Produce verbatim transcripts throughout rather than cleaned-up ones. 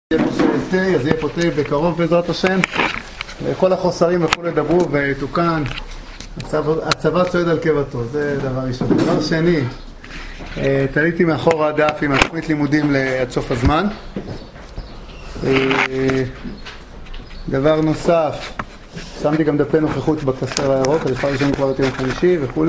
אז יהיה פה תה בקרוב בעזרת השם, וכל החוסרים וכו' ידברו ותוקן, הצבא צועד על קבעתו, זה דבר ראשון. דבר שני, תליתי מאחור הדף עם התוכנית לימודים עד סוף הזמן. דבר נוסף, שמתי גם דפי נוכחות בקלסר הירוק, אז אפשר ראשון כבר את יום חמישי וכו'.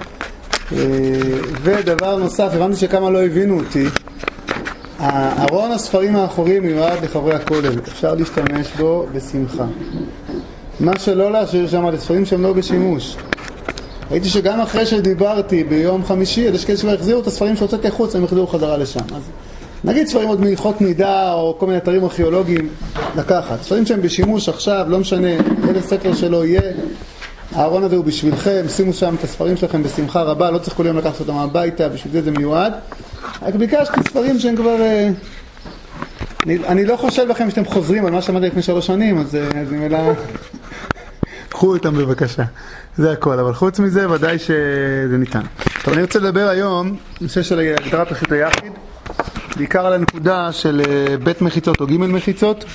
ודבר נוסף, הבנתי שכמה לא הבינו אותי, ארון הספרים האחוריים מיועד לחברי הכולל, אפשר להשתמש בו בשמחה. מה שלא להשאיר שם על ספרים שהם לא בשימוש. ראיתי שגם אחרי שדיברתי ביום חמישי, יש כאלה שכבר החזירו את הספרים שהוצאתי חוץ, הם החזירו חזרה לשם. אז נגיד ספרים עוד מלכות מידה או כל מיני אתרים ארכיאולוגיים לקחת. ספרים שהם בשימוש עכשיו, לא משנה איזה ספר שלו יהיה, הארון הזה הוא בשבילכם, שימו שם את הספרים שלכם בשמחה רבה, לא צריך כל יום לקחת אותם הביתה, בשביל זה זה מיועד. רק ביקשתי ספרים שהם כבר... אני, אני לא חושב לכם שאתם חוזרים על מה שאמרתי לפני שלוש שנים, אז זה מילה... קחו אותם בבקשה, זה הכל, אבל חוץ מזה ודאי שזה ניתן. טוב, אני רוצה לדבר היום, נושא של הגדרת רשות היחיד, בעיקר על הנקודה של בית מחיצות או ג' מחיצות.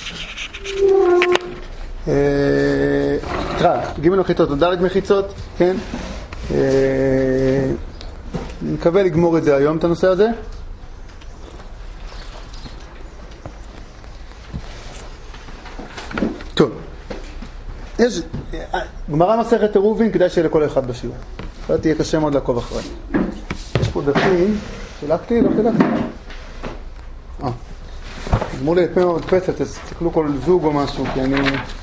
תראה, ג' מחיצות או ד' מחיצות, כן? אני מקווה לגמור את זה היום, את הנושא הזה. טוב. יש, גמרא מסכת עירובין, כדאי שיהיה לכל אחד בשיעור. זה תהיה קשה מאוד לעקוב אחרי. יש פה דפים, חילקתי? לא חילקתי. אה. גמרו לי את פי מדפסת, אז תסתכלו כל זוג או משהו, כי אני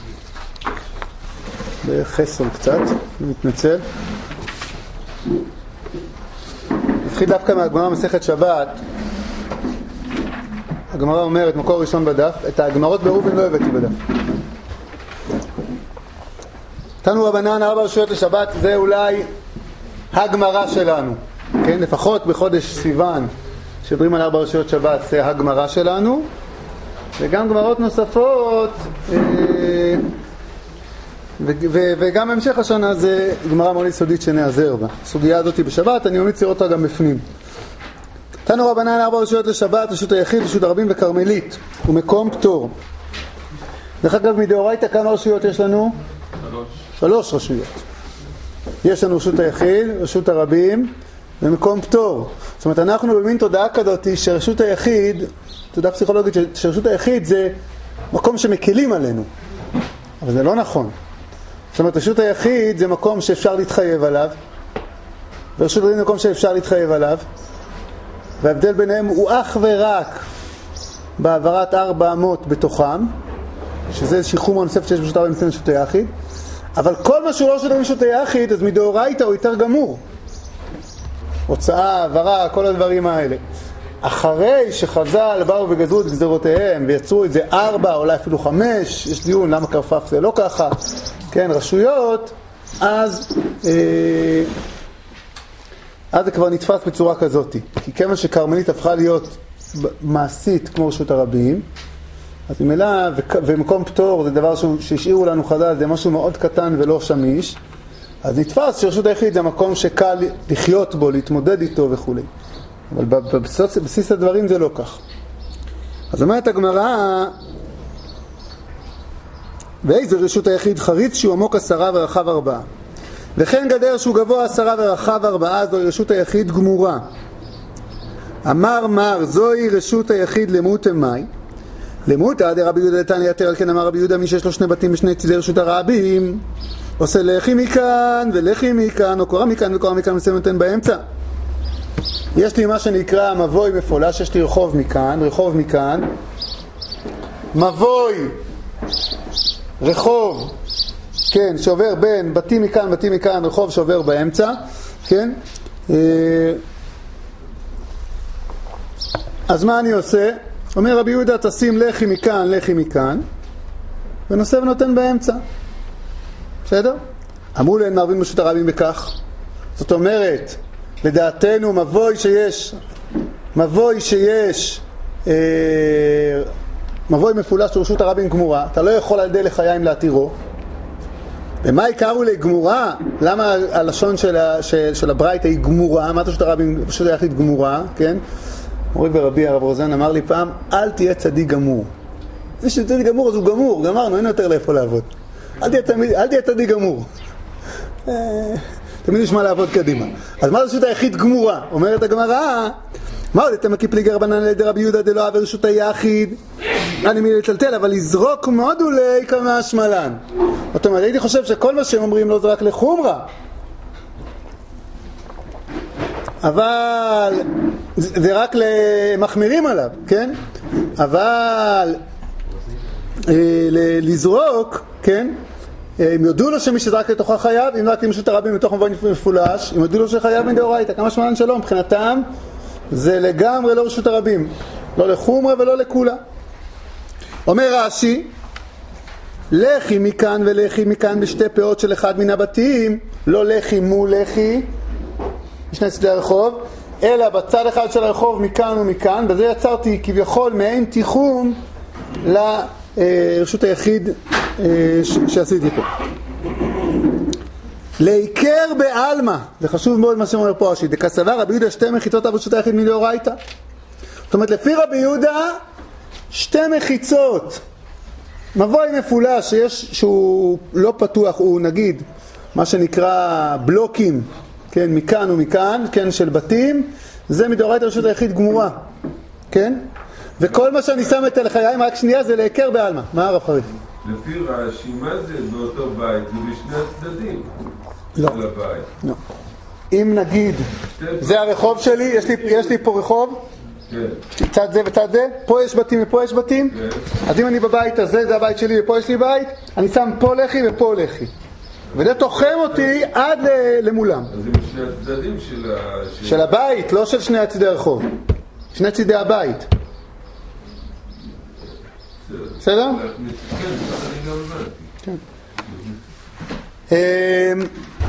בחסר קצת, אני מתנצל. נתחיל דווקא מהגמרא מסכת שבת. הגמרא אומרת, מקור ראשון בדף, את הגמרות בעירובין לא הבאתי בדף. תנו רבנן ארבע רשויות לשבת, זה אולי הגמרא שלנו, כן? לפחות בחודש סיוון שדברים על ארבע רשויות שבת, זה הגמרא שלנו, וגם גמרות נוספות, אה, ו- ו- וגם המשך השנה זה גמרא מאוד יסודית שנעזר בה. הסוגיה הזאת בשבת, אני ממליץ לראות אותה גם בפנים. תנו רבנן ארבע רשויות לשבת, רשות היחיד, רשות הרבים וכרמלית, ומקום פטור. דרך אגב, מדאורייתא כמה רשויות יש לנו? שלוש. שלוש רשויות. יש לנו רשות היחיד, רשות הרבים, ומקום פטור. זאת אומרת, אנחנו במין תודעה כזאת שרשות היחיד, תודעה פסיכולוגית, שרשות היחיד זה מקום שמקלים עלינו. אבל זה לא נכון. זאת אומרת, רשות היחיד זה מקום שאפשר להתחייב עליו, ורשות הרבים זה מקום שאפשר להתחייב עליו, וההבדל ביניהם הוא אך ורק בעברת ארבע אמות בתוכם, שזה שחרור הנוסף שיש ברשות הרבים לפני רשות היחיד, אבל כל מה שהוא לא רשות רשות היחיד, אז מדאורייתא הוא יותר גמור. הוצאה, העברה, כל הדברים האלה. אחרי שחז"ל באו וגזרו את גזרותיהם ויצרו את זה ארבע, אולי אפילו חמש, יש דיון למה כרפף זה לא ככה, כן, רשויות, אז אה, אז זה כבר נתפס בצורה כזאת. כי כמה שכרמלית הפכה להיות מעשית כמו רשות הרבים, אז ממילא, ומקום פטור זה דבר שהשאירו לנו חז"ל, זה משהו מאוד קטן ולא שמיש, אז נתפס שרשות היחיד זה מקום שקל לחיות בו, להתמודד איתו וכו'. אבל בבסיס, בבסיס הדברים זה לא כך. אז אומרת הגמרא, ואיזה רשות היחיד חריץ שהוא עמוק עשרה ורחב ארבעה. וכן גדר שהוא גבוה עשרה ורחב ארבעה, זוהי רשות היחיד גמורה. אמר מר, זוהי רשות היחיד למות אמי. למות עד רבי יהודה נתן ליתר, על כן אמר רבי יהודה, מי שיש לו שני בתים בשני צידי רשות הרבים, עושה לחי מכאן ולחי מכאן, או קורא מכאן וקורא מכאן, מסיים נותן באמצע. יש לי מה שנקרא מבוי מפולש, יש לי רחוב מכאן, רחוב מכאן, מבוי, רחוב, כן, שעובר בין בתים מכאן, בתים מכאן, רחוב שעובר באמצע, כן? אז מה אני עושה? אומר רבי יהודה, תשים לחי מכאן, לחי מכאן, ונושא ונותן באמצע. בסדר? אמרו להם מערבים רשות הרבים בכך. זאת אומרת, לדעתנו מבוי שיש, מבוי שיש, אה, מבוי מפולש של רשות הרבים גמורה, אתה לא יכול על ידי לחיים להתירו. ומה יקראו לגמורה? למה הלשון של, של, של הברייתא היא גמורה? מה רשות הרבים, רשות היחיד גמורה, כן? מורי ורבי הרב רוזן אמר לי פעם, אל תהיה צדיק גמור. מי שצדיק גמור אז הוא גמור, גמרנו, אין יותר לאיפה לעבוד. אל תהיה צדיק גמור. תמיד יש מה לעבוד קדימה. אז מה רשות היחיד גמורה? אומרת הגמרא, מה עוד אתם מקיפלי רבנן לידי רבי יהודה דלא עבר רשות היחיד? אני מילי לטלטל, אבל לזרוק מאוד אולי כמה שמלן. זאת אומרת, הייתי חושב שכל מה שהם אומרים לא זה רק לחומרה. אבל זה רק למחמירים עליו, כן? אבל לזרוק, כן? אם יודו לו שמי שזרק לתוכה חייב, אם רק למשות הרבים מתוך מבוא מפולש, אם יודו לו שחייב מדאורייתא, כמה שמלן שלום, מבחינתם זה לגמרי לא רשות הרבים, לא לחומרה ולא לכולה. אומר רש"י, לכי מכאן ולכי מכאן בשתי פאות של אחד מן הבתים, לא לכי מול לכי בשני צדי הרחוב, אלא בצד אחד של הרחוב מכאן ומכאן, בזה יצרתי כביכול מעין תיחום לרשות היחיד שעשיתי פה. להיקר בעלמא, זה חשוב מאוד מה שאומר פה רש"י, דקסבר רבי יהודה שתי מחיצות ברשות היחיד מדאורייתא. זאת אומרת, לפי רבי יהודה שתי מחיצות, מבוי מפולש שיש, שהוא לא פתוח, הוא נגיד מה שנקרא בלוקים, כן, מכאן ומכאן, כן, של בתים, זה מדאורייתא רשות היחיד גמורה, כן? וכל מה שאני שם את הלחיים רק שנייה זה להיקר בעלמא. מה הרב חריף? לפי רש"י, מה זה באותו בית? זה בשני הצדדים לא. של הבית. לא. אם נגיד, זה הרחוב שלי, יש לי, יש לי פה רחוב, כן. צד זה וצד זה, פה יש בתים ופה יש בתים, כן. אז אם אני בבית הזה, זה הבית שלי ופה יש לי בית, אני שם פה לחי ופה לחי. וזה תוחם אותי עד למולם. אז זה בשני הצדדים של ה... של הבית, לא של שני צדי הרחוב. שני צדי הבית. בסדר? כן, אני גם הבנתי. כן.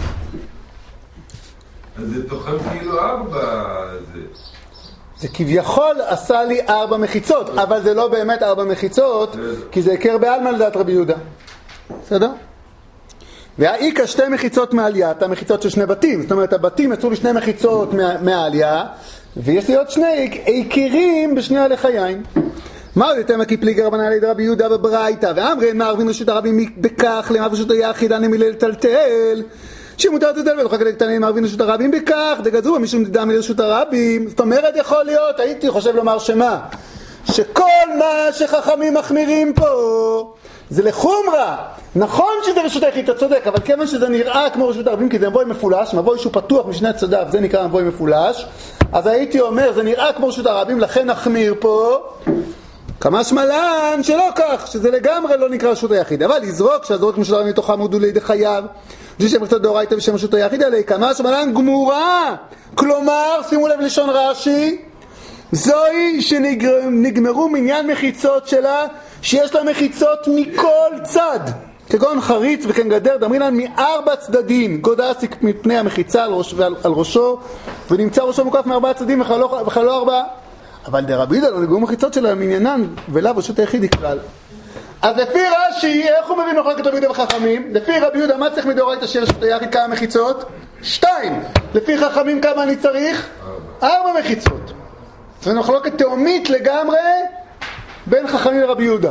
אז זה תוחם כאילו ארבע... זה כביכול עשה לי ארבע מחיצות, אבל זה לא באמת ארבע מחיצות, כי זה הכר בעלמא לדעת רבי יהודה. בסדר? והאיקה שתי מחיצות מעלייה, את המחיצות של שני בתים. זאת אומרת, הבתים יצאו לי שני מחיצות מעלייה, ויש לי עוד שני עיקרים בשני הלחיים. מה עוד יותר מקיפלי רבנן לידי רבי יהודה בברייתא, ואמרין מערבין רשות הרבים בכך, למה רשות היחיד אני מילי לטלטל, שמותר לטלטל ולא חכה לקטנים מערבין רשות הרבים בכך, דגזרו משום דדם לרשות הרבים. זאת אומרת, יכול להיות, הייתי חושב לומר שמה? שכל מה שחכמים מחמירים פה זה לחומרה. נכון שזה רשות היחיד, אתה צודק, אבל כיוון שזה נראה כמו רשות הרבים, כי זה מבוי מפולש, מבוי שהוא פתוח משני צדיו, זה נקרא מבוי מפולש, אז הייתי אומר, זה נראה כמו רשות הרבים, לכן נחמיר פה, כמה שמלן שלא כך, שזה לגמרי לא נקרא רשות היחיד. אבל לזרוק, שהזרוק כמו רשות הרבים מתוכה מודו לידי חייו, זה שם קצת דאורייתא ושם רשות היחיד עלי, כמה שמלן גמורה. כלומר, שימו לב לשון רש"י, זוהי שנגמרו מניין מחיצות שלה, שיש לה מחיצות מכל צד, כגון חריץ וכן גדר, דמרינן מארבע צדדים, גודסיק מפני המחיצה על, ראש, ועל, על ראשו, ונמצא ראשו מוקף מארבע צדדים וחלו ארבעה. אבל דרבי יהודה לא נגמרו מחיצות שלה מעניינן, ולאו רשות היחיד יקרא. אז לפי רש"י, איך הוא מבין מחלוקת רבי יהודה וחכמים? לפי רבי יהודה, מה צריך מדאורייתא של רשות היחיד? כמה מחיצות? שתיים. לפי חכמים כמה אני צריך? ארבע מחיצות. זו מחלוקת תאומית לגמרי בין חכמים לרבי יהודה.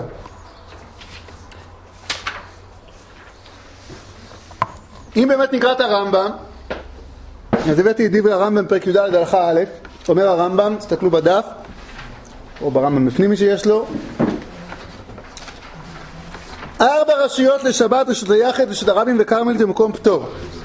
אם באמת נקרא את הרמב"ם, אז הבאתי את דברי הרמב"ם פרק י"ד הלכה א', אומר הרמב"ם, תסתכלו בדף, או ברמב"ם בפנים מי שיש לו, ארבע רשויות לשבת, רשות היחיד, רשות הרבים וכרמל זה מקום פטור.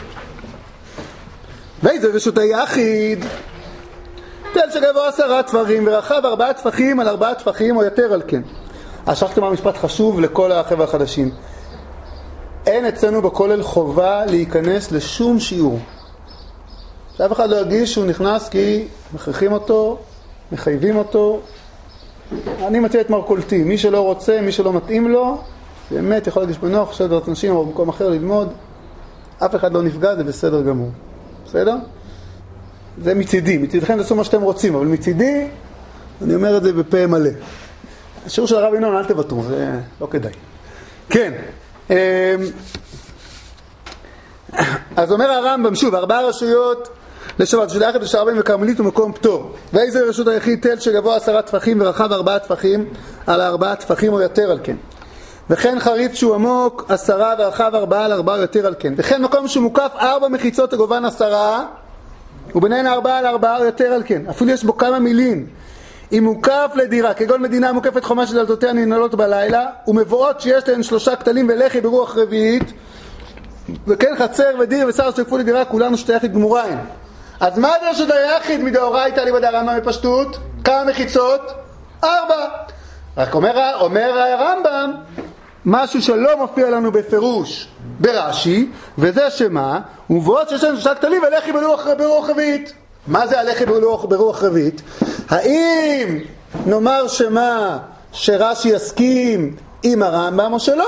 ואיזה רשות היחיד? תל שגבו עשרה טפחים ורחב ארבעה טפחים על ארבעה טפחים או יותר על כן. אז שכחתם מה משפט חשוב לכל החבר'ה החדשים. אין אצלנו בכולל חובה להיכנס לשום שיעור. שאף אחד לא ירגיש שהוא נכנס כי מכריחים אותו, מחייבים אותו. אני מציע את מרכולתי. מי שלא רוצה, מי שלא מתאים לו, באמת יכול להגיש בנוח, שדרת אנשים או במקום אחר ללמוד. אף אחד לא נפגע, זה בסדר גמור. בסדר? זה מצידי. מצידכם תעשו מה שאתם רוצים, אבל מצידי, אני אומר את זה בפה מלא. השיעור של הרב ינון, אל תוותרו, זה לא כדאי. כן. אז אומר הרמב"ם, שוב, ארבעה רשויות לשבת, רשות היחיד, רשות הרבים וכרמלית ומקום פטור. ואיזה רשות היחיד? תל שגבוה עשרה טפחים ורחב ארבעה טפחים על ארבעה טפחים או יותר על כן. וכן חריץ שהוא עמוק עשרה ורחב ארבעה על ארבעה או יותר על כן. וכן מקום שהוא מוקף ארבע מחיצות הגובהן עשרה וביניהן ארבעה על ארבעה או יותר על כן. אפילו יש בו כמה מילים. אם מוקף לדירה, כגון מדינה מוקפת חומה שדלתותיה ננעלות בלילה, ומבואות שיש להן שלושה כתלים ולחי ברוח רביעית, וכן חצר ודיר ושר שקפו לדירה, כולנו שתי יחיד גמורה הם. אז מה זה רשות היחיד מדאורייתא ליבא דרמב"ם בפשטות? כמה מחיצות? ארבע. רק אומר, אומר הרמב"ם משהו שלא מופיע לנו בפירוש ברש"י, וזה שמה? ומבואות שיש להן שלושה כתלים ולחי ברוח, ברוח רביעית. מה זה הלחי ברוח, ברוח רביעית? האם נאמר שמה שרש"י יסכים עם הרמב"ם או שלא?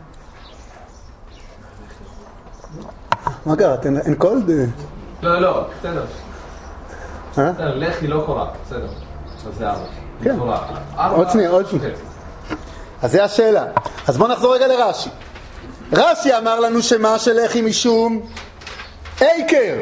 מה קרה? אין, אין קולד? לא, לא, בסדר. אה? בסדר, לחי לא קורה, בסדר. אז זה ארבע. כן. עוד שנייה, עוד שנייה. אז זה השאלה. אז בואו נחזור רגע לרש"י. רש"י אמר לנו שמה שלחי משום עיקר.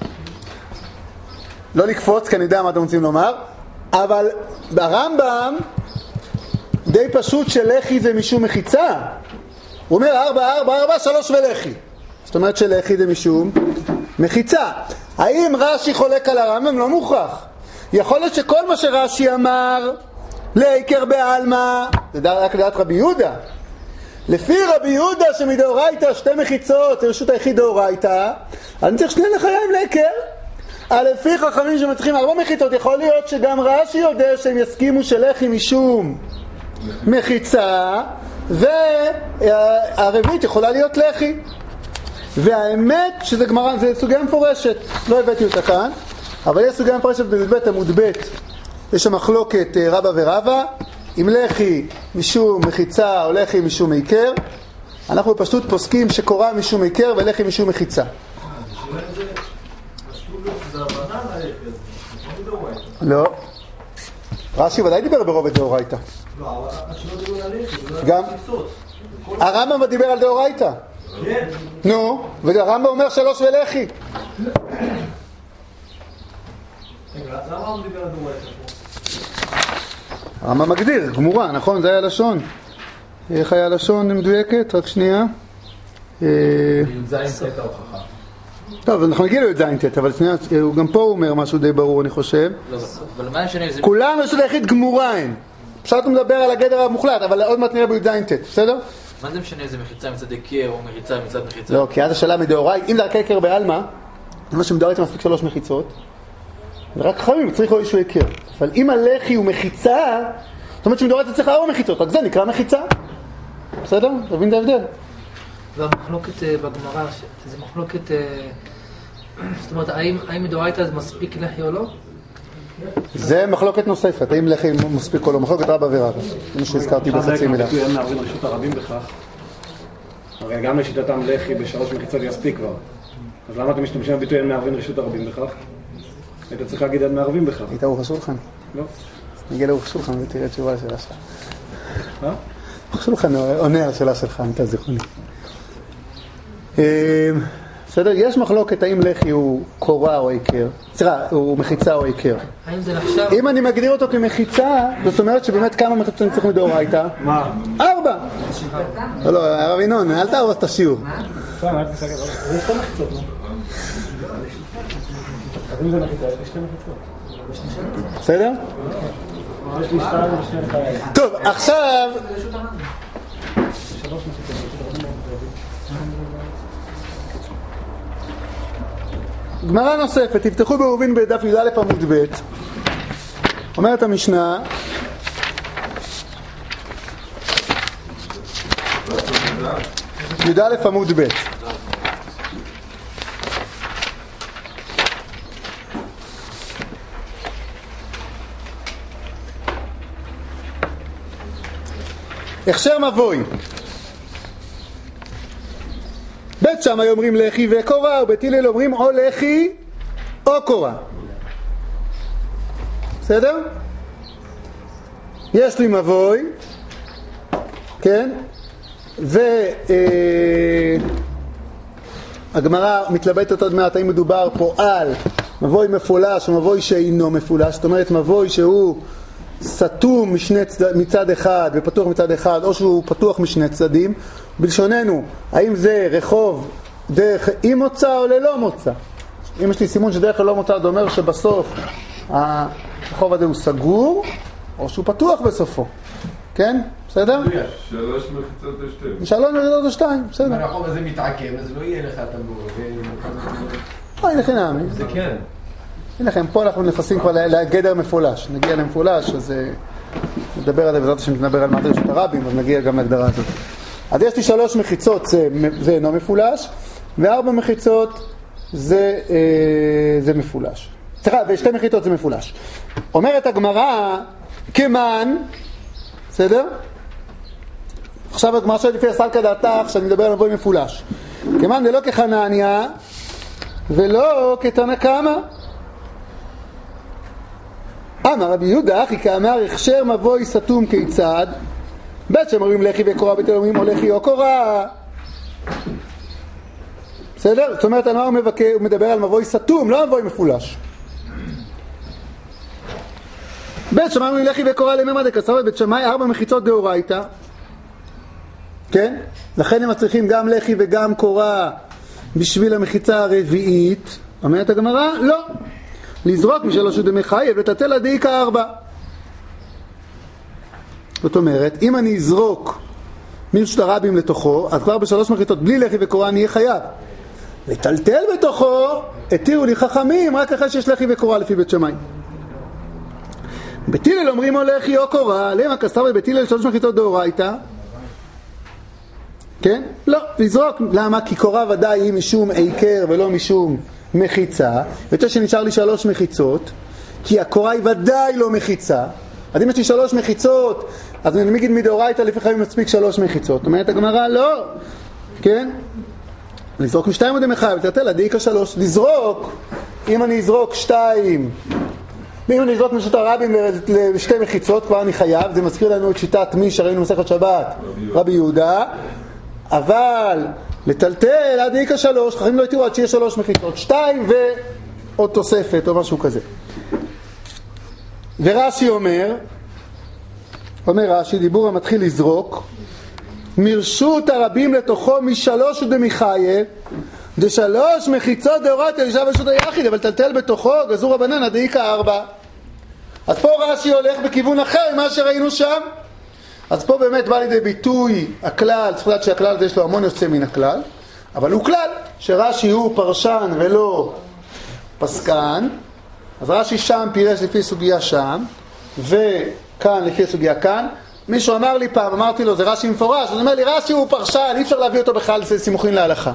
לא לקפוץ, כי אני יודע מה אתם רוצים לומר, אבל ברמב"ם די פשוט שלחי זה משום מחיצה. הוא אומר ארבע, ארבע, ארבע, שלוש ולחי. זאת אומרת שלחי זה משום מחיצה. האם רש"י חולק על הרמב"ם? לא מוכרח. יכול להיות שכל מה שרש"י אמר לעיקר בעלמא, זה רק לדעת רבי יהודה. לפי רבי יהודה שמדאורייתא שתי מחיצות זה רשות היחיד דאורייתא, אני צריך שני לחיים לעיקר. לפי חכמים שמצליחים ארבע מחיצות, יכול להיות שגם רש"י יודע שהם יסכימו שלחי משום מחיצה, והרביעית יכולה להיות לחי. והאמת שזה גמרא, זה סוגיה מפורשת, לא הבאתי אותה כאן, אבל יש סוגיה מפורשת בבית עמוד ב', יש שם מחלוקת רבא ורבא, אם לחי משום מחיצה או לחי משום עיקר. אנחנו פשוט פוסקים שקורה משום עיקר ולחי משום מחיצה. לא. רש"י ודאי דיבר ברובד דאורייתא. לא, אבל שלא דיבר על לחי, גם הרמב"ם דיבר על דאורייתא. כן. נו, והרמב"ם אומר שלוש ולחי. למה הוא דיבר על דאורייתא? הרמב"ם מגדיר, גמורה, נכון? זה היה לשון. איך היה לשון מדויקת? רק שנייה. י"ז תת ההוכחה. טוב, אנחנו נגיע לי"ז תת, אבל שנייה, גם פה הוא אומר משהו די ברור, אני חושב. אבל מה משנה זה... כולם רשות היחיד גמורה הן. פשוט הוא מדבר על הגדר המוחלט, אבל עוד מעט נראה בי"ז תת, בסדר? מה זה משנה איזה מחיצה מצד עיקר או מחיצה מצד מחיצה? לא, כי אז השאלה מדאורייתא, אם זה רק עיקר בעלמא, מה שמדאורייתא מספיק שלוש מחיצות, ורק חכמים צריך או איזשהו עיקר. אבל אם הלחי הוא מחיצה, זאת אומרת שמדאורייתא צריך ארבע מחיצות, רק זה נקרא מחיצה. בסדר? תבין את ההבדל. והמחלוקת בגמרא, זה מחלוקת, זאת אומרת, האם מדאורייתא זה מספיק לחי או לא? זה מחלוקת נוספת, האם לחי מספיק או לא, מחלוקת רבא ורבא, כמו שהזכרתי בחצי מילה. הביטוי אין מערבים רשות הרבים בכך, הרי גם לשיטתם לחי בשלוש מחיצות יספיק כבר, אז למה אתם משתמשים בביטוי אין מערבים רשות הרבים בכך? היית צריך להגיד אין מערבים בכך. היית ארוך השולחן? לא. נגיע לארוך השולחן ותראה תשובה לשאלה שלך. אה? ארוך השולחן עונה על השאלה שלך, אתה זיכרוני. בסדר, יש מחלוקת האם לחי הוא קורה או עיקר, סליחה, הוא מחיצה או עיקר. האם זה נחשב? אם אני מגדיר אותו כמחיצה, זאת אומרת שבאמת כמה מחיצות אני צריך מדאורייתא? מה? ארבע! לא, לא, הרב ינון, אל תהרוס את השיעור. זה שתי מחיצות, נו. אז אם זה מחיצה, יש לי שתי מחיצות. בסדר? יש לי שתיים ושני מחיצות. טוב, עכשיו... שלוש מחיצות. גמרא נוספת, תפתחו בעירובין בדף י"א עמוד ב', אומרת המשנה, י"א עמוד ב', הכשר מבוי. בית שמאי אומרים לחי וקורה, ובית הלל אומרים או לחי או קורה. בסדר? יש לי מבוי, כן? והגמרא מתלבטת עוד מעט האם מדובר פה על מבוי מפולש או מבוי שאינו מפולש, זאת אומרת מבוי שהוא סתום משני צד, מצד אחד ופתוח מצד אחד, או שהוא פתוח משני צדדים. בלשוננו, האם זה רחוב דרך עם מוצא או ללא מוצא? אם יש לי סימון שדרך ללא מוצא, זה אומר שבסוף הרחוב הזה הוא סגור, או שהוא פתוח בסופו. כן? בסדר? שלוש מחיצות או שתיים. שלוש מחיצות או שתיים, בסדר. אם הרחוב הזה מתעכב, אז לא יהיה לך תמבור. אה, הנה חינם. זה כן. הנה לכם, פה אנחנו נכנסים כבר לגדר מפולש. נגיע למפולש, אז נדבר על זה, בעזרת השם נדבר על מעדר רשות הרבים, אז נגיע גם להגדרה הזאת. אז יש לי שלוש מחיצות, זה, זה אינו מפולש, וארבע מחיצות זה, אה, זה מפולש. סליחה, ושתי מחיצות זה מפולש. אומרת הגמרא, כמן, בסדר? עכשיו הגמרא שלי לפי הסלקא דעתך, שאני מדבר על מבוי מפולש. כמן זה לא כחנניה, ולא כתנא קמא. אמר רבי יהודה אחי כאמר הכשר מבוי סתום כיצד? בית שאומרים לחי וקורא, בית אומרים או לחי או קורא. בסדר? זאת אומרת, על מה הוא מבקר, הוא מדבר על מבוי סתום, לא מבוי מפולש. בית שמאי אומרים לחי וקורא לממא דקצר, בית שמאי ארבע מחיצות דאורייתא. כן? לכן הם צריכים גם לחי וגם קורא בשביל המחיצה הרביעית. אומרת הגמרא? לא. לזרוק משלוש דמי חייב לטלטל עד דאיכא ארבע. זאת אומרת, אם אני אזרוק מרשות הרבים לתוכו, אז כבר בשלוש מחיצות בלי לחי וקורא אני אהיה חייב. לטלטל בתוכו, התירו לי חכמים רק אחרי שיש לחי וקורא לפי בית שמאי. בית הלל אומרים או לחי או קורא, למה כסתר בבית הלל שלוש מחיצות דאורייתא? כן? לא, לזרוק. למה? כי קורא ודאי היא משום עיקר ולא משום מחיצה. יותר שנשאר לי שלוש מחיצות, כי הקורא היא ודאי לא מחיצה. אז אם יש לי שלוש מחיצות, אז אני מגיד מדאורייתא לפי חייב מספיק שלוש מחיצות. אומרת הגמרא, לא. כן? לזרוק משתיים עוד מחייב, תראה, דאיכא שלוש. לזרוק, אם אני אזרוק שתיים, ואם אני אזרוק מרשות הרבים לשתי מחיצות, כבר אני חייב. זה מזכיר לנו את שיטת מי שראינו מסכת שבת, רבי יהודה. אבל לטלטל עד דאיכא שלוש, חכמים לא יתירו עד שיש שלוש מחיצות, שתיים ועוד תוספת או משהו כזה. ורש"י אומר, אומר רש"י, דיבור המתחיל לזרוק, מרשות הרבים לתוכו משלוש ודמחייב, דשלוש מחיצות דאורייתא ישב ברשות היחיד, אבל טלטל בתוכו גזור רבנן עד דאיכא ארבע. אז פה רש"י הולך בכיוון אחר ממה שראינו שם. אז פה באמת בא לידי ביטוי הכלל, צריך לדעת שהכלל הזה יש לו המון יוצא מן הכלל, אבל הוא כלל שרש"י הוא פרשן ולא פסקן. אז רש"י שם פירש לפי סוגיה שם, וכאן לפי סוגיה כאן. מישהו אמר לי פעם, אמרתי לו, זה רש"י מפורש, הוא אומר לי, רש"י הוא פרשן, אי אפשר להביא אותו בכלל לסימוכין להלכה.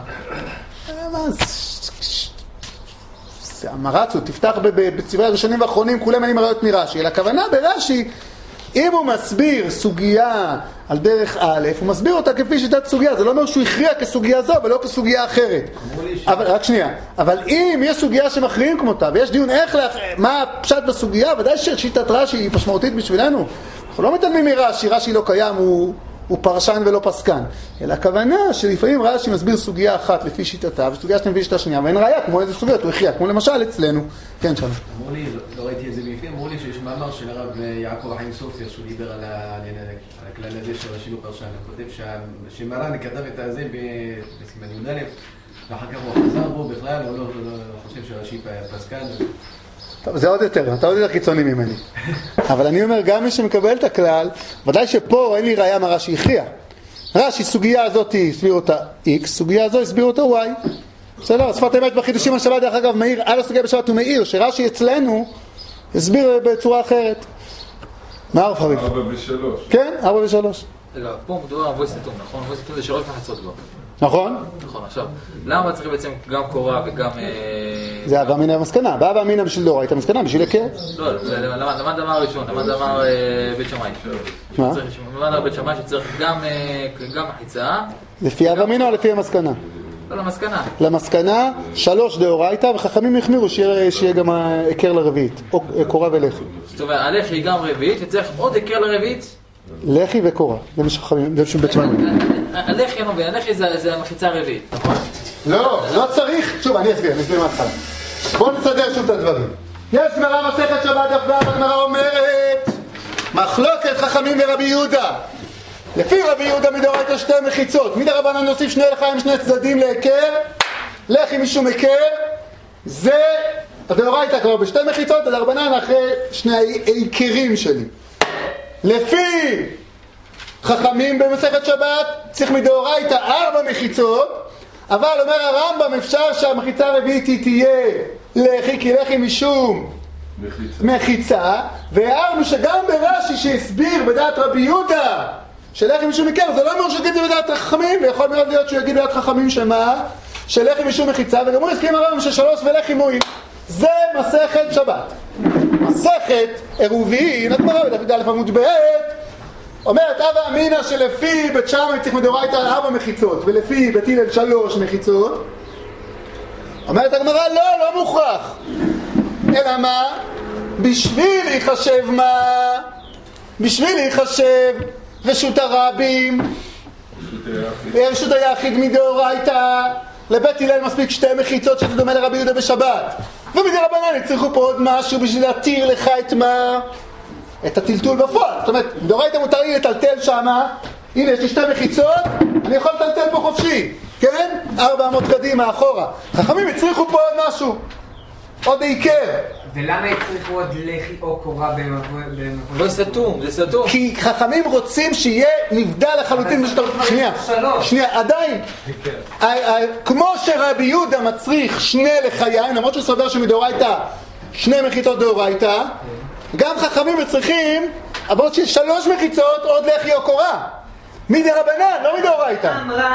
זה המרצות, תפתח בצבעי הראשונים והאחרונים, כולם אין מראיות מרש"י, אלא הכוונה ברש"י, אם הוא מסביר סוגיה על דרך א', הוא מסביר אותה כפי שיטת סוגיה, זה לא אומר שהוא הכריע כסוגיה זו ולא כסוגיה אחרת. אבל, רק שנייה, אבל אם יש סוגיה שמכריעים כמותה, ויש דיון איך, לה, מה הפשט בסוגיה, ודאי ששיטת רש"י היא משמעותית בשבילנו. אנחנו לא מתעלמים מרש"י, רש"י לא קיים, הוא, הוא פרשן ולא פסקן. אלא הכוונה שלפעמים רש"י מסביר סוגיה אחת לפי שיטתה, וסוגיה שאתם מביאים שיטה שנייה, ואין ראיה כמו איזה סוגיות, הוא הכריע, כמו למשל אצלנו. כן, שלום. אמרו לי, לא ראיתי את זה בפנים, אמרו לי שיש מאמר של הרב יעקב חיים סופיה, שהוא דיבר על הכלל הזה של רש"י לא פרשן. הוא כותב שמרן כתב את הזה בסימן י"א, ואחר כך הוא חזר בו בכלל, הוא לא חושב שרש"י פסקן. טוב, זה עוד יותר, אתה עוד יותר קיצוני ממני. אבל אני אומר, גם מי שמקבל את הכלל, ודאי שפה אין לי ראיה מה רש"י הכריע. רש"י, סוגיה הזאת הסביר אותה X, סוגיה הזו הסביר אותה Y. בסדר, שפת אמת בחידושים על שבת, דרך אגב, מאיר, על הסוגיה בשבת הוא מאיר, שרש"י אצלנו הסביר בצורה אחרת. מה הרב חריף? ארבע ושלוש. כן, ארבע ושלוש. רגע, פה מדובר על מבוי סתום, נכון? מבוי סתום זה שלוש מחיצות כבר. נכון? נכון, עכשיו, למה צריך בעצם גם קורא וגם... זה אבא אמינא המסקנה, באבא אמינא בשביל דאורייתא המסקנה, בשביל היכר. לא, למה דבר ראשון? למה דבר בית שמאי? מה? למה דבר בית שמאי שצריך גם מחיצה? לפי אבא אמינא או לפי המסקנה? לא, למסקנה. למסקנה, שלוש דאורייתא, וחכמים החמירו שיהיה גם היכר לרביעית, או קורא ולחי. זאת אומרת, הלחי היא גם רביעית, וצריך עוד היכר לרביעית? לחי וקורא, זה מה שחכמים, זה בשביל בית שמאי. הלחי, אני לא מבין, הלחי זה המחיצה הרביעית, נכון? לא, לא צריך, שוב, אני אסביר, אני אסביר מההתחלה. בואו נסדר שוב את הדברים. יש גמרא מסכת שבת דף ו', הגמרא אומרת מחלוקת חכמים ורבי יהודה. לפי רבי יהודה מדאורייתא שתי מחיצות, מדרבנן נוסיף שני לחיים שני צדדים להיכר, לחי משום היכר, זה הדאורייתא כבר בשתי מחיצות, הדרבנן אחרי שני ההיכרים שלי. לפי חכמים במסכת שבת צריך מדאורייתא ארבע מחיצות, אבל אומר הרמב"ם אפשר שהמחיצה הרביעית היא תהיה לחי, כי לחי משום מחיצה, מחיצה. והערנו שגם ברש"י שהסביר בדעת רבי יהודה שלחי משום היכר, זה לא אומר שיגיד את זה בדעת חכמים, ויכול מאוד להיות שהוא יגיד בדעת חכמים שמה? שלחי משום מחיצה, וגם הוא הסכים הרמב"ם ששלוש ולחי מועיל. זה מסכת שבת. מסכת עירובין, הגמרא בדף א' עמוד ב' אומרת הווה אמינא שלפי בית שמאי צריך מדאורייתא ארבע מחיצות ולפי בית הלל שלוש מחיצות. אומרת הגמרא לא, לא מוכרח. אלא מה? בשביל להיחשב מה? בשביל להיחשב רשות הרבים, רשות היחיד מדאורייתא, לבית הלל מספיק שתי מחיצות שזה דומה לרבי יהודה בשבת. ומדרבנן יצטרכו פה עוד משהו בשביל להתיר לך את מה? את הטלטול בפועל. זאת אומרת, מדאורייתא מותר לי לטלטל שמה, הנה יש לי שתי מחיצות, אני יכול לטלטל פה חופשי, כן? ארבע מאות קדימה, אחורה. חכמים יצטרכו פה עוד משהו, עוד עיקר. ולמה יצטרכו עוד לחי או קורה במבוא? זה סתום, זה סתום. כי חכמים רוצים שיהיה נבדל לחלוטין. שנייה, שנייה, עדיין. כמו שרבי יהודה מצריך שני לחיים, למרות שהוא סובר שמדאורייתא שני מחיצות דאורייתא, גם חכמים צריכים, אבל שיש שלוש מחיצות עוד לחי או קורה. מדרבנן, לא מדאורייתא. אמרה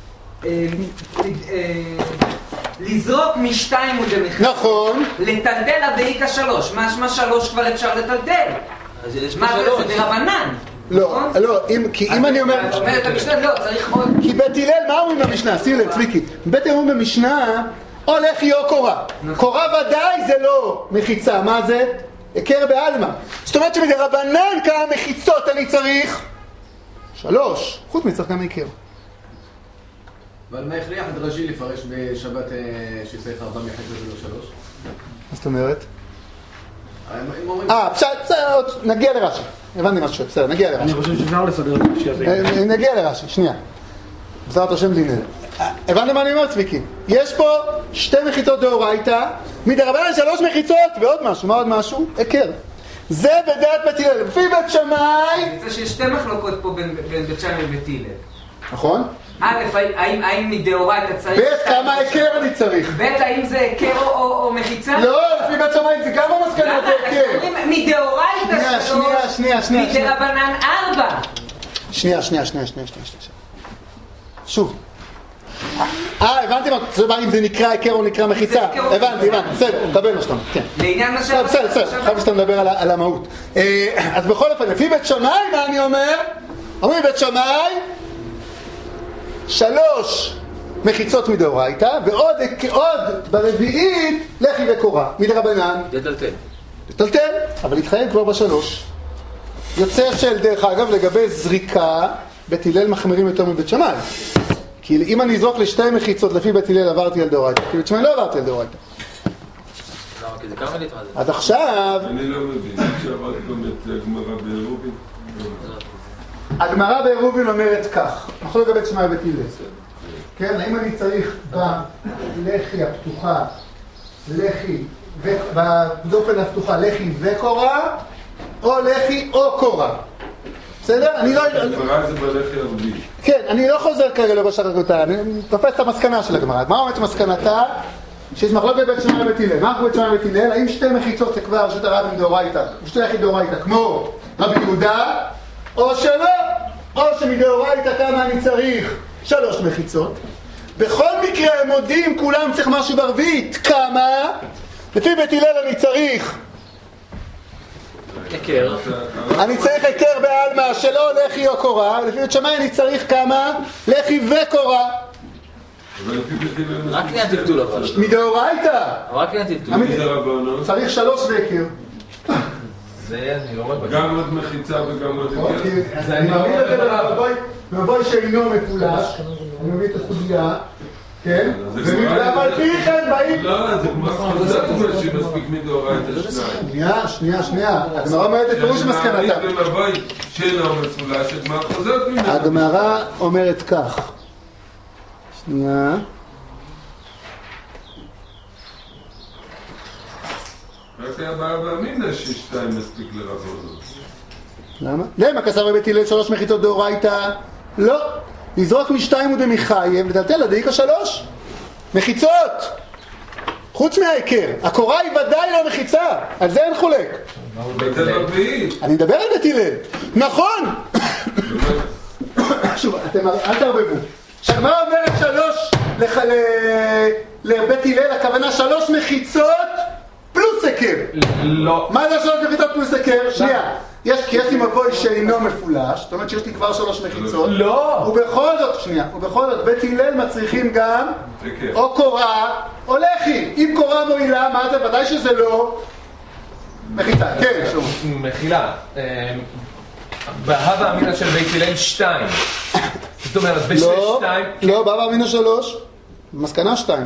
לזרוק משתיים ודמחד. נכון. לטלטל עד דאיקה שלוש. מה שלוש כבר אפשר לטלטל? מה זה דרבנן? לא, לא, כי אם אני אומר... את אומרת המשנה, לא, צריך עוד... כי בית הלל, מה אומרים במשנה? שים לב, צביקי. בית הלל אומרים במשנה, או לחי או קורה. קורה ודאי זה לא מחיצה, מה זה? היכר בעלמא. זאת אומרת שמדרבנן כמה מחיצות אני צריך? שלוש. חוץ מצריך גם היכר. אבל מה הכריח את רש"י לפרש בשבת שצריך ארבע מחיצות ולא שלוש? מה זאת אומרת? אה, בסדר, נגיע לרש"י. הבנתי מה שואל, בסדר, נגיע לרש"י. אני חושב שאפשר לסדר את הרש"י הזה. נגיע לרש"י, שנייה. בעזרת השם בלי נדר. הבנתם מה אני אומר, צביקי? יש פה שתי מחיצות דאורייתא, מדרבנן שלוש מחיצות ועוד משהו, מה עוד משהו? היכר. זה בדעת בית הלל. לפי בית שמאי... אני רוצה שיש שתי מחלוקות פה בין בית שמאי ובית הלל. נכון? א', האם מדאורייתא צריך... ב', כמה היכר אני צריך? ב', האם זה היכר או מחיצה? לא, לפי בית שמאי זה גם המסקנה זה היכר. מדאורייתא שנייה, שנייה, שנייה. מדרבנן ארבע. שנייה, שנייה, שנייה, שנייה, שנייה. שוב. אה, הבנתי מה, אם זה נקרא היכר או נקרא מחיצה. הבנתי, הבנתי, בסדר, תקבל מה שאתה אומר, כן. לעניין מה שאתה... בסדר, בסדר, חייב שאתה מדבר על המהות. אז בכל אופן, לפי בית שמאי, מה אני אומר? אומרים בית שמאי, שלוש מחיצות מדאורייתא, ועוד ברביעית לחי וקורה. מדרבנן. לטלטל. לטלטל, אבל להתחייב כבר בשלוש. יוצא של, דרך אגב, לגבי זריקה, בית הלל מחמירים יותר מבית שמאי. כי אם אני אזרוק לשתי מחיצות לפי בית הלל עברתי על דאורייתא, כי בית שמאי לא עברתי על דאורייתא. למה? כי זה קרמלית, מה זה? עד עכשיו... אני לא מבין, שעברתי גם את הגמרא בעירובין. הגמרא בעירובין אומרת כך, אנחנו לא לגבי שמאי בית הלל. כן, האם אני צריך בלחי הפתוחה, לחי, בדופן הפתוחה, לחי וקורה, או לחי או קורה. בסדר? אני לא... הגמרא זה בלחי הרביעי. כן, אני לא חוזר כרגע לא בשחקותה, אני תופס את המסקנה של הגמרא. מה אומרת מסקנתה? שיש מחלוקת בית שמאי בית הלל. מה בית שמאי בית הלל? האם שתי מחיצות זה כבר רשות הרבים דאורייתא, שתי יחיד דאורייתא, כמו רבי יהודה, או שלא, או שמדאורייתא כמה אני צריך? שלוש מחיצות. בכל מקרה הם מודים, כולם צריך משהו ברביעית. כמה? לפי בית הלל אני צריך היכר. אני צריך היכר בעלמא שלא לחי או קורה, לפי בית שמאי אני צריך כמה? לחי וקורה. רק עניין טלטול אבל. מדאורייתא. רק עניין טלטול. צריך שלוש והיכר. זה אני לא רואה. גם עוד מחיצה וגם עוד היכר. אני מביא את זה למבוי שאינו מפולש, אני מביא את הסוגיה, כן? אבל פי כן באים... לא, זה כמו חוזר כבר שמספיק מדאורייתא שניים. שנייה, שנייה, שנייה. הגמרא אומרת את פירוש מסקנתה. מעריך במבוי שאינו מפולש, הגמרא חוזרת ממנו. הגמרא אומרת כך. שנייה. רק היה בעיה באמינא ששתיים מספיק לרבנות. למה? למה כסר בבית הלל שלוש מחיצות דאורייתא? לא. לזרוק משתיים ודמחייב לטלטל לדאיקה שלוש. מחיצות. חוץ מהעיקר. הקורה היא ודאי לא מחיצה. על זה אין חולק. אני מדבר על בית הלל. נכון. שוב, אתם אל תערבבו. מה אומרת שלוש לבית הלל? הכוונה שלוש מחיצות פלוס עיקר. לא. מה זה שלוש מחיצות פלוס עיקר? שנייה. יש, כי יש לי מבוי שאינו מפולש, זאת אומרת שיש לי כבר שלוש מחיצות. לא. ובכל זאת, שנייה, ובכל זאת, בית הלל מצריכים גם או קורה או לחי. אם קורה מועילה, מה זה? ודאי שזה לא מחיצה. כן, שוב. מחילה. בהווה אמינא של בית הלל שתיים. זאת אומרת, בשש שתיים... לא, בהווה אמינא שלוש. מסקנה שתיים.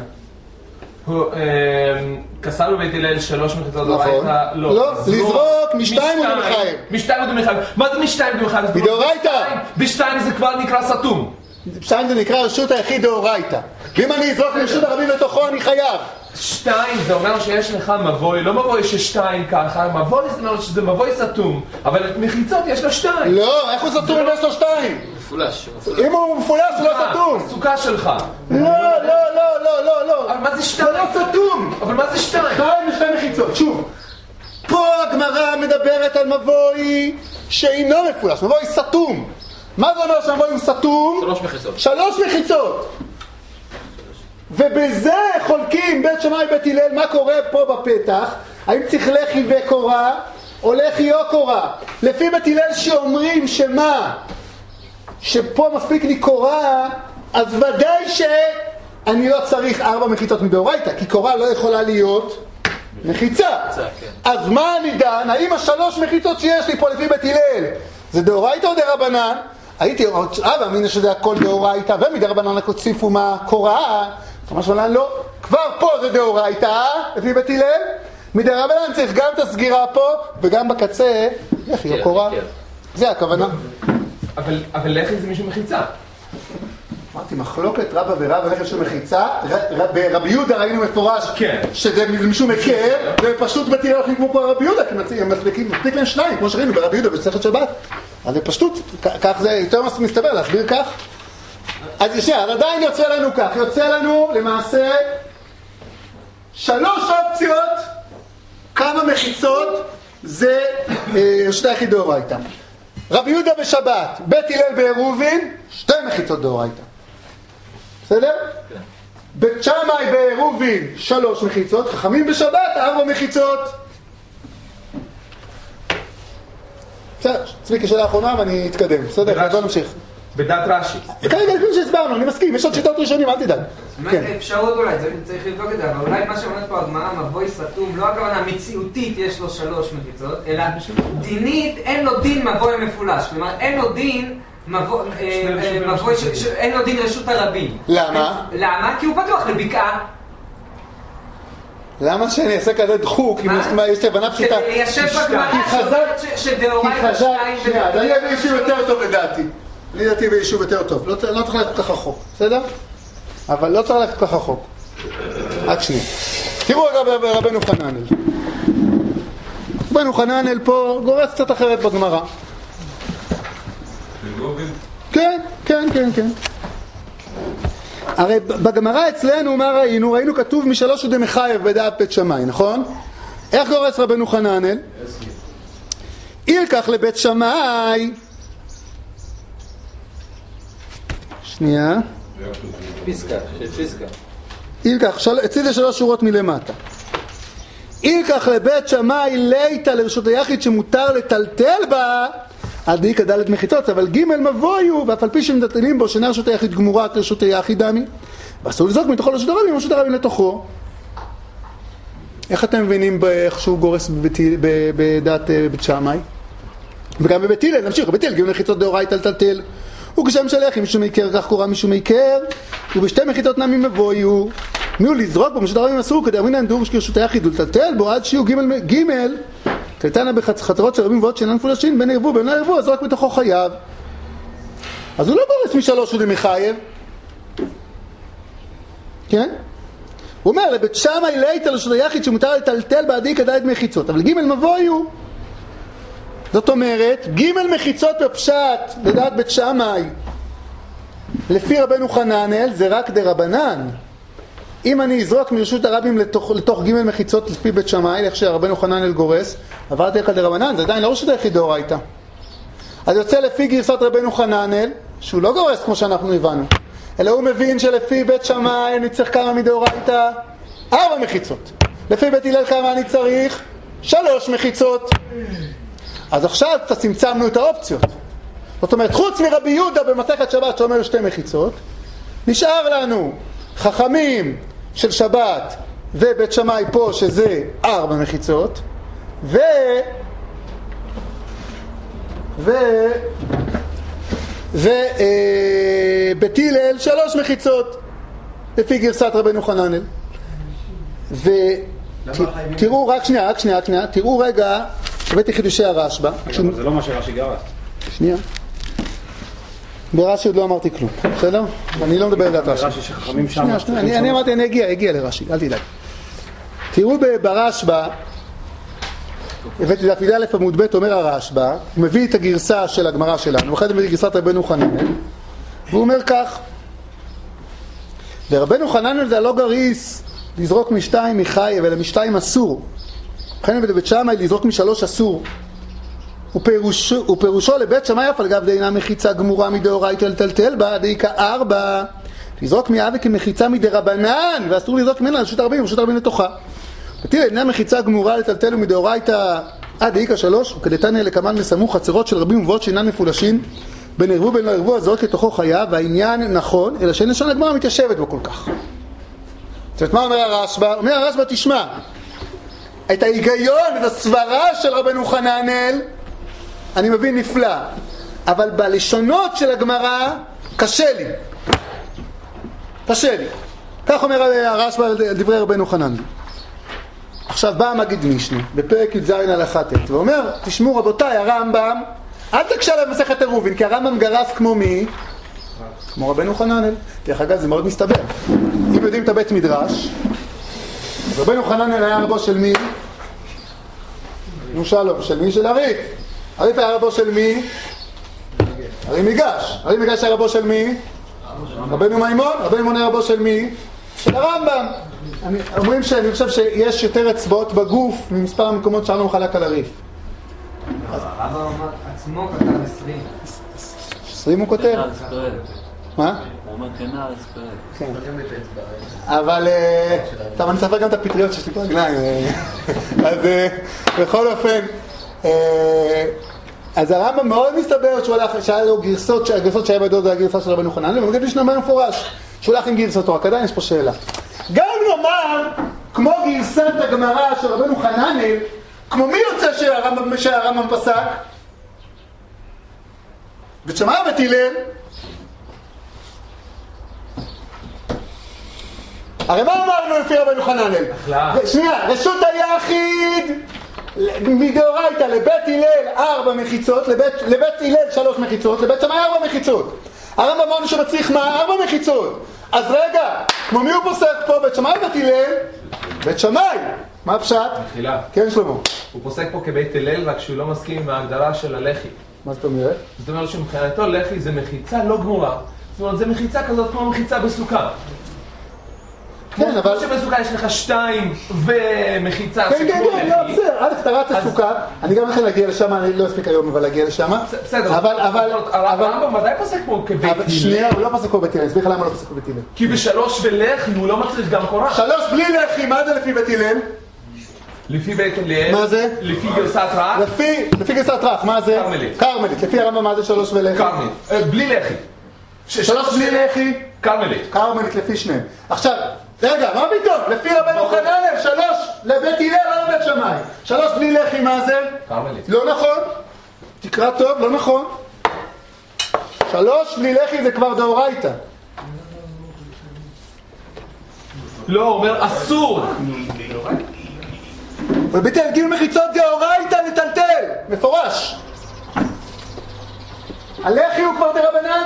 כסר בבית הלל שלוש מחיצות דאורייתא, לא, לא, לזרוק משתיים ודמחייב. משתיים ודמחייב. מה זה משתיים ודמחייב? בדאורייתא. בשתיים זה כבר נקרא סתום. בשתיים זה נקרא רשות היחיד דאורייתא. ואם אני אזרוק לרשות הרבים לתוכו אני חייב. שתיים זה אומר שיש לך מבוי, לא מבוי ששתיים ככה, מבוי זה אומר שזה מבוי סתום, אבל מחיצות יש לו שתיים. לא, איך הוא סתום ויש לו שתיים? מפולש. אם הוא מפולש הוא לא סתום. הסוכה שלך. לא, לא, לא, לא, לא, לא. אבל מה זה שתיים? זה לא סתום. אבל מה זה שתיים? שתיים ושתי מחיצות. שוב, פה הגמרא מדברת על מבוי שאינו מפולש, מבוי סתום. מה זה אומר שהמבוי הוא סתום? שלוש מחיצות. שלוש מחיצות. ובזה חולקים בית שמאי בית הלל. מה קורה פה בפתח? האם צריך לחי וקורה או לחי או קורה? לפי בית הלל שאומרים שמה? שפה מספיק לי קורה, אז ודאי שאני לא צריך ארבע מחיצות מדאורייתא, כי קורה לא יכולה להיות מחיצה. אז מה אני דן? האם השלוש מחיצות שיש לי פה לפי בית הלל זה דאורייתא או דרבנן? הייתי אבא אמינא שזה הכל דאורייתא, ומדרבנן הוסיפו מה? קורה. ממש מלן לא. כבר פה זה דאורייתא לפי בית הלל. מדרבנן צריך גם את הסגירה פה וגם בקצה לחי או קורה. זה הכוונה. אבל, אבל לחי זה מישהו מחיצה. אמרתי, מחלוקת רבא ורבא לחי של מחיצה. ברבי יהודה ראינו מפורש שזה מישהו מכר, ופשוט בית הלל הולכים כמו פה רבי יהודה, כי הם מספיק להם שניים, כמו שראינו ברבי יהודה בסכת שבת. אז זה פשוט, כך זה יותר מסתבר, להסביר כך. אז ישר, אז עדיין יוצא לנו כך, יוצא לנו למעשה שלוש אופציות, כמה מחיצות זה שתי יחיד דאורייתא. רבי יהודה בשבת, בית הלל בעירובין, שתי מחיצות דאורייתא. בסדר? כן. בית שמאי בעירובין, שלוש מחיצות, חכמים בשבת, ארבע מחיצות. בסדר, צביקי שאלה האחרונה ואני אתקדם. בסדר, בוא נמשיך. בדת רש"י. כרגע לפני שהסברנו, אני מסכים, יש עוד שיטות ראשונים, אל תדאג. מה אפשרות אולי, צריך לבדוק את זה, אבל אולי מה שאומרת פה הגמרא, מבוי סתום, לא הכוונה מציאותית יש לו שלוש מחיצות, אלא דינית אין לו דין מבוי מפולש, כלומר אין לו דין מבוי, אין לו דין רשות הרבים. למה? למה? כי הוא פתוח לבקעה. למה שאני אעשה כזה דחוק, אם יש הבנה פשוטה? כדי ליישב בגמרא שאומרת שדאורייתא שתיים... שנייה, אני אביא יישוב יותר טוב לדעתי. אני לדעתי ביישוב יותר טוב. לא צריך ללכת ככה רחוק, בסדר? אבל לא צריך ללכת ככה רחוק. עד שנייה. תראו רגע רבנו חננאל. רבנו חננאל פה גורס קצת אחרת בגמרא. כן, כן, כן, כן. הרי בגמרא אצלנו מה ראינו? ראינו כתוב משלוש ודמחייב בדעת בית שמאי, נכון? איך גורס רבנו חננאל? ילקח לבית שמאי. שנייה. פיסקה, של פיסקה. ילקח, של... אצלי זה שלוש שורות מלמטה. ילקח לבית שמאי ליטה לרשות היחיד שמותר לטלטל בה עד דאיקה ד' מחיצות, אבל ג' מבוי הוא, ואף על פי שמטלטלים בו שאינה רשות היחיד גמורה כרשות היחיד דמי, ואסור לזרוק מתוכו לרשות הרבים ורשות הרבים לתוכו. איך אתם מבינים איך שהוא גורס בדעת בית שמאי? וגם בבית הלל, נמשיך, בבית הלל ג' מחיצות דאורייתא לטלטל. וכשם שלחי משום עיקר כך קורא משום עיקר, ובשתי מחיתות נמי מבויו. נו לזרוק בו משת הרבים אסור כדי אמרינן דור שכרשותי יחיד ולטלטל בו עד שיהיו ג' ג' תלתנה בחצרות של רבים ועוד שאינן מפולשים בין ירבו בין לא ירבו אז רק בתוכו חייב. אז הוא לא גורס משלוש הוא למחייב, כן? הוא אומר לבית שמאי ליתא לרשות היחיד שמותר לטלטל בעדי כדאי דמי חיצות, אבל ג' מבויו. זאת אומרת ג' מחיצות בפשט לדעת בית שמאי לפי רבנו חננאל זה רק דרבנן. אם אני אזרוק מרשות הרבים לתוך, לתוך ג' מחיצות לפי בית שמאי, איך שרבנו חננאל גורס, עברתי לך דרבנן, זה עדיין לא רשות היחיד דאורייתא. אז יוצא לפי גרסת רבנו חננאל, שהוא לא גורס כמו שאנחנו הבנו, אלא הוא מבין שלפי בית שמאי אני צריך כמה מדאורייתא? ארבע מחיצות. לפי בית הלל כמה אני צריך? שלוש מחיצות. אז עכשיו צמצמנו את האופציות. זאת אומרת, חוץ מרבי יהודה במסכת שבת שאומר שתי מחיצות, נשאר לנו חכמים של שבת ובית שמאי פה שזה ארבע מחיצות, ו... ו... ובית הלל שלוש מחיצות לפי גרסת רבנו חננאל. ותראו רק שנייה, רק שנייה, רק שנייה, תראו רגע הבאתי חידושי הרשב"א. זה לא מה שרש"י גרס. שנייה. ברש"י עוד לא אמרתי כלום, בסדר? אני לא מדבר על דעת רש"י. רש"י שחכמים שם. שנייה, שנייה, אני אמרתי, אני אגיע, אגיע לרש"י, אל תדאג. תראו ברשב"א, הבאתי דף י"א עמוד ב' אומר הרשב"א, הוא מביא את הגרסה של הגמרא שלנו, ואחרי זה מביא את גרסת רבנו חננאל, והוא אומר כך, ורבנו חננאל זה לא גריס לזרוק משתיים מחייב, אלא משתיים אסור. לכן בבית שמאי לזרוק משלוש אסור. ופירושו, ופירושו לבית שמאי אף על גב דאינה מחיצה גמורה מדאורייתא לטלטל בה, דאיכא ארבע. לזרוק מאבה כמחיצה מדרבנן, ואסור לזרוק ממנה לרשות הרבים, לרשות הרבים לתוכה. ותראה, אינה מחיצה גמורה לטלטל ומדאורייתא עד דאיכא שלוש, וכדתניא לקמן מסמוך חצרות של רבים ובואות שאינן מפולשים, בין ערבו בין לא ערבו, אז זורק לתוכו חייב, והעניין נכון, אלא שאין לשון הגמרא מתיישבת בו כל כך. זאת אומרת, מה אומר הרשב"א? אומר הרשב"א, תשמע, את ההיגיון, את הסברה של רבנו חננאל, אני מבין נפלא, אבל בלשונות של הגמרא קשה לי. קשה לי. כך אומר הרשב"א על דברי רבנו חננאל. עכשיו בא המגיד משנה, בפרק י"ז הלכה ט', ואומר, תשמעו רבותיי, הרמב"ם, אל תקשה עליו מסכת עירובין, כי הרמב"ם גרס כמו מי? כמו רבנו חננאל. דרך אגב, זה מאוד מסתבר. אם יודעים את הבית מדרש, רבנו חננאל היה רבו של מי? נו שלום, של מי? של הריף. הריף היה רבו של מי? הרי מיגש. הרי מיגש היה רבו של מי? רבנו מימון. רבנו מימון היה רבו של מי? של הרמב"ם. אומרים שאני חושב שיש יותר אצבעות בגוף ממספר המקומות שהרמב"ם חלק על הריף. הרמב"ם עצמו כתב עשרים. עשרים הוא כותב? מה? הוא אומר כנע אספרד. כן. אבל, טוב, אני אספר גם את הפטריות שיש לי פה רגליים. אז בכל אופן, אז הרמב"ם מאוד מסתבר שהוא הלך, שהיה לו גרסות, הגרסות שהיה בידו זה הגרסה של רבנו חננאל, ומגיד לי שנאמר מפורש, שהוא הלך עם גרסתו, רק עדיין יש פה שאלה. גם נאמר, כמו גרסת הגמרא של רבנו חננאל, כמו מי יוצא שהרמב"ם, שהרמב"ם פסק? בית שמאי ובית הלל. הרי מה אמרנו לפי רבנו חננאל? שנייה, רשות היחיד מדאורייתא לבית הלל ארבע מחיצות, לבית, לבית הלל שלוש מחיצות, לבית שמאי ארבע מחיצות. הרמב"ם אמרנו שמצריך מה? ארבע מחיצות. אז רגע, כמו מי הוא פוסק פה? בית שמאי ובית הלל? בית שמאי. מה הפשט? מחילה. כן שלמה. הוא פוסק פה כבית הלל רק שהוא לא מסכים עם ההגדרה של הלחי. מה זאת אומרת? זאת אומרת שמבחינתו לחי זה מחיצה לא גמורה. זאת אומרת זה מחיצה כזאת כמו מחיצה בסוכה. כן, אבל... כמו שבסוכה יש לך שתיים ומחיצה כן, כן, כן, לא, בסדר, א' אתה רץ לסוכה, אני גם לכם להגיע לשם, אני לא אספיק היום אבל להגיע לשם. בסדר, אבל... הרמב"ם ודאי פוסק פה כבית הלל. שנייה, הוא לא פוסק פה בית הלל, אספיק למה לא פוסק פה בית הלל. כי בשלוש ולחי הוא לא מצריך גם קורה. שלוש בלי לחי, מה זה לפי בית הלל? לפי בית הלל. מה זה? לפי גרסת רך. לפי גרסת רך, מה זה? קרמלית. קרמלית, לפי הרמב"ם מה זה שלוש ולחי? קרמלית, בלי לחי. שלוש בלי לחי? קרמלית. קרמלית לפי שניהם. עכשיו, רגע, מה פתאום? לפי רבנו חננאל, שלוש לבית הלל, לא לבית שמאי. שלוש בלי לחי, מה זה? קרמלית. לא נכון. תקרא טוב, לא נכון. שלוש בלי לחי זה כבר דאורייתא. לא, הוא אומר אסור. וביטל גיל מחיצות דאורייתא לטלטל, מפורש. הלחי הוא כבר דרבנן,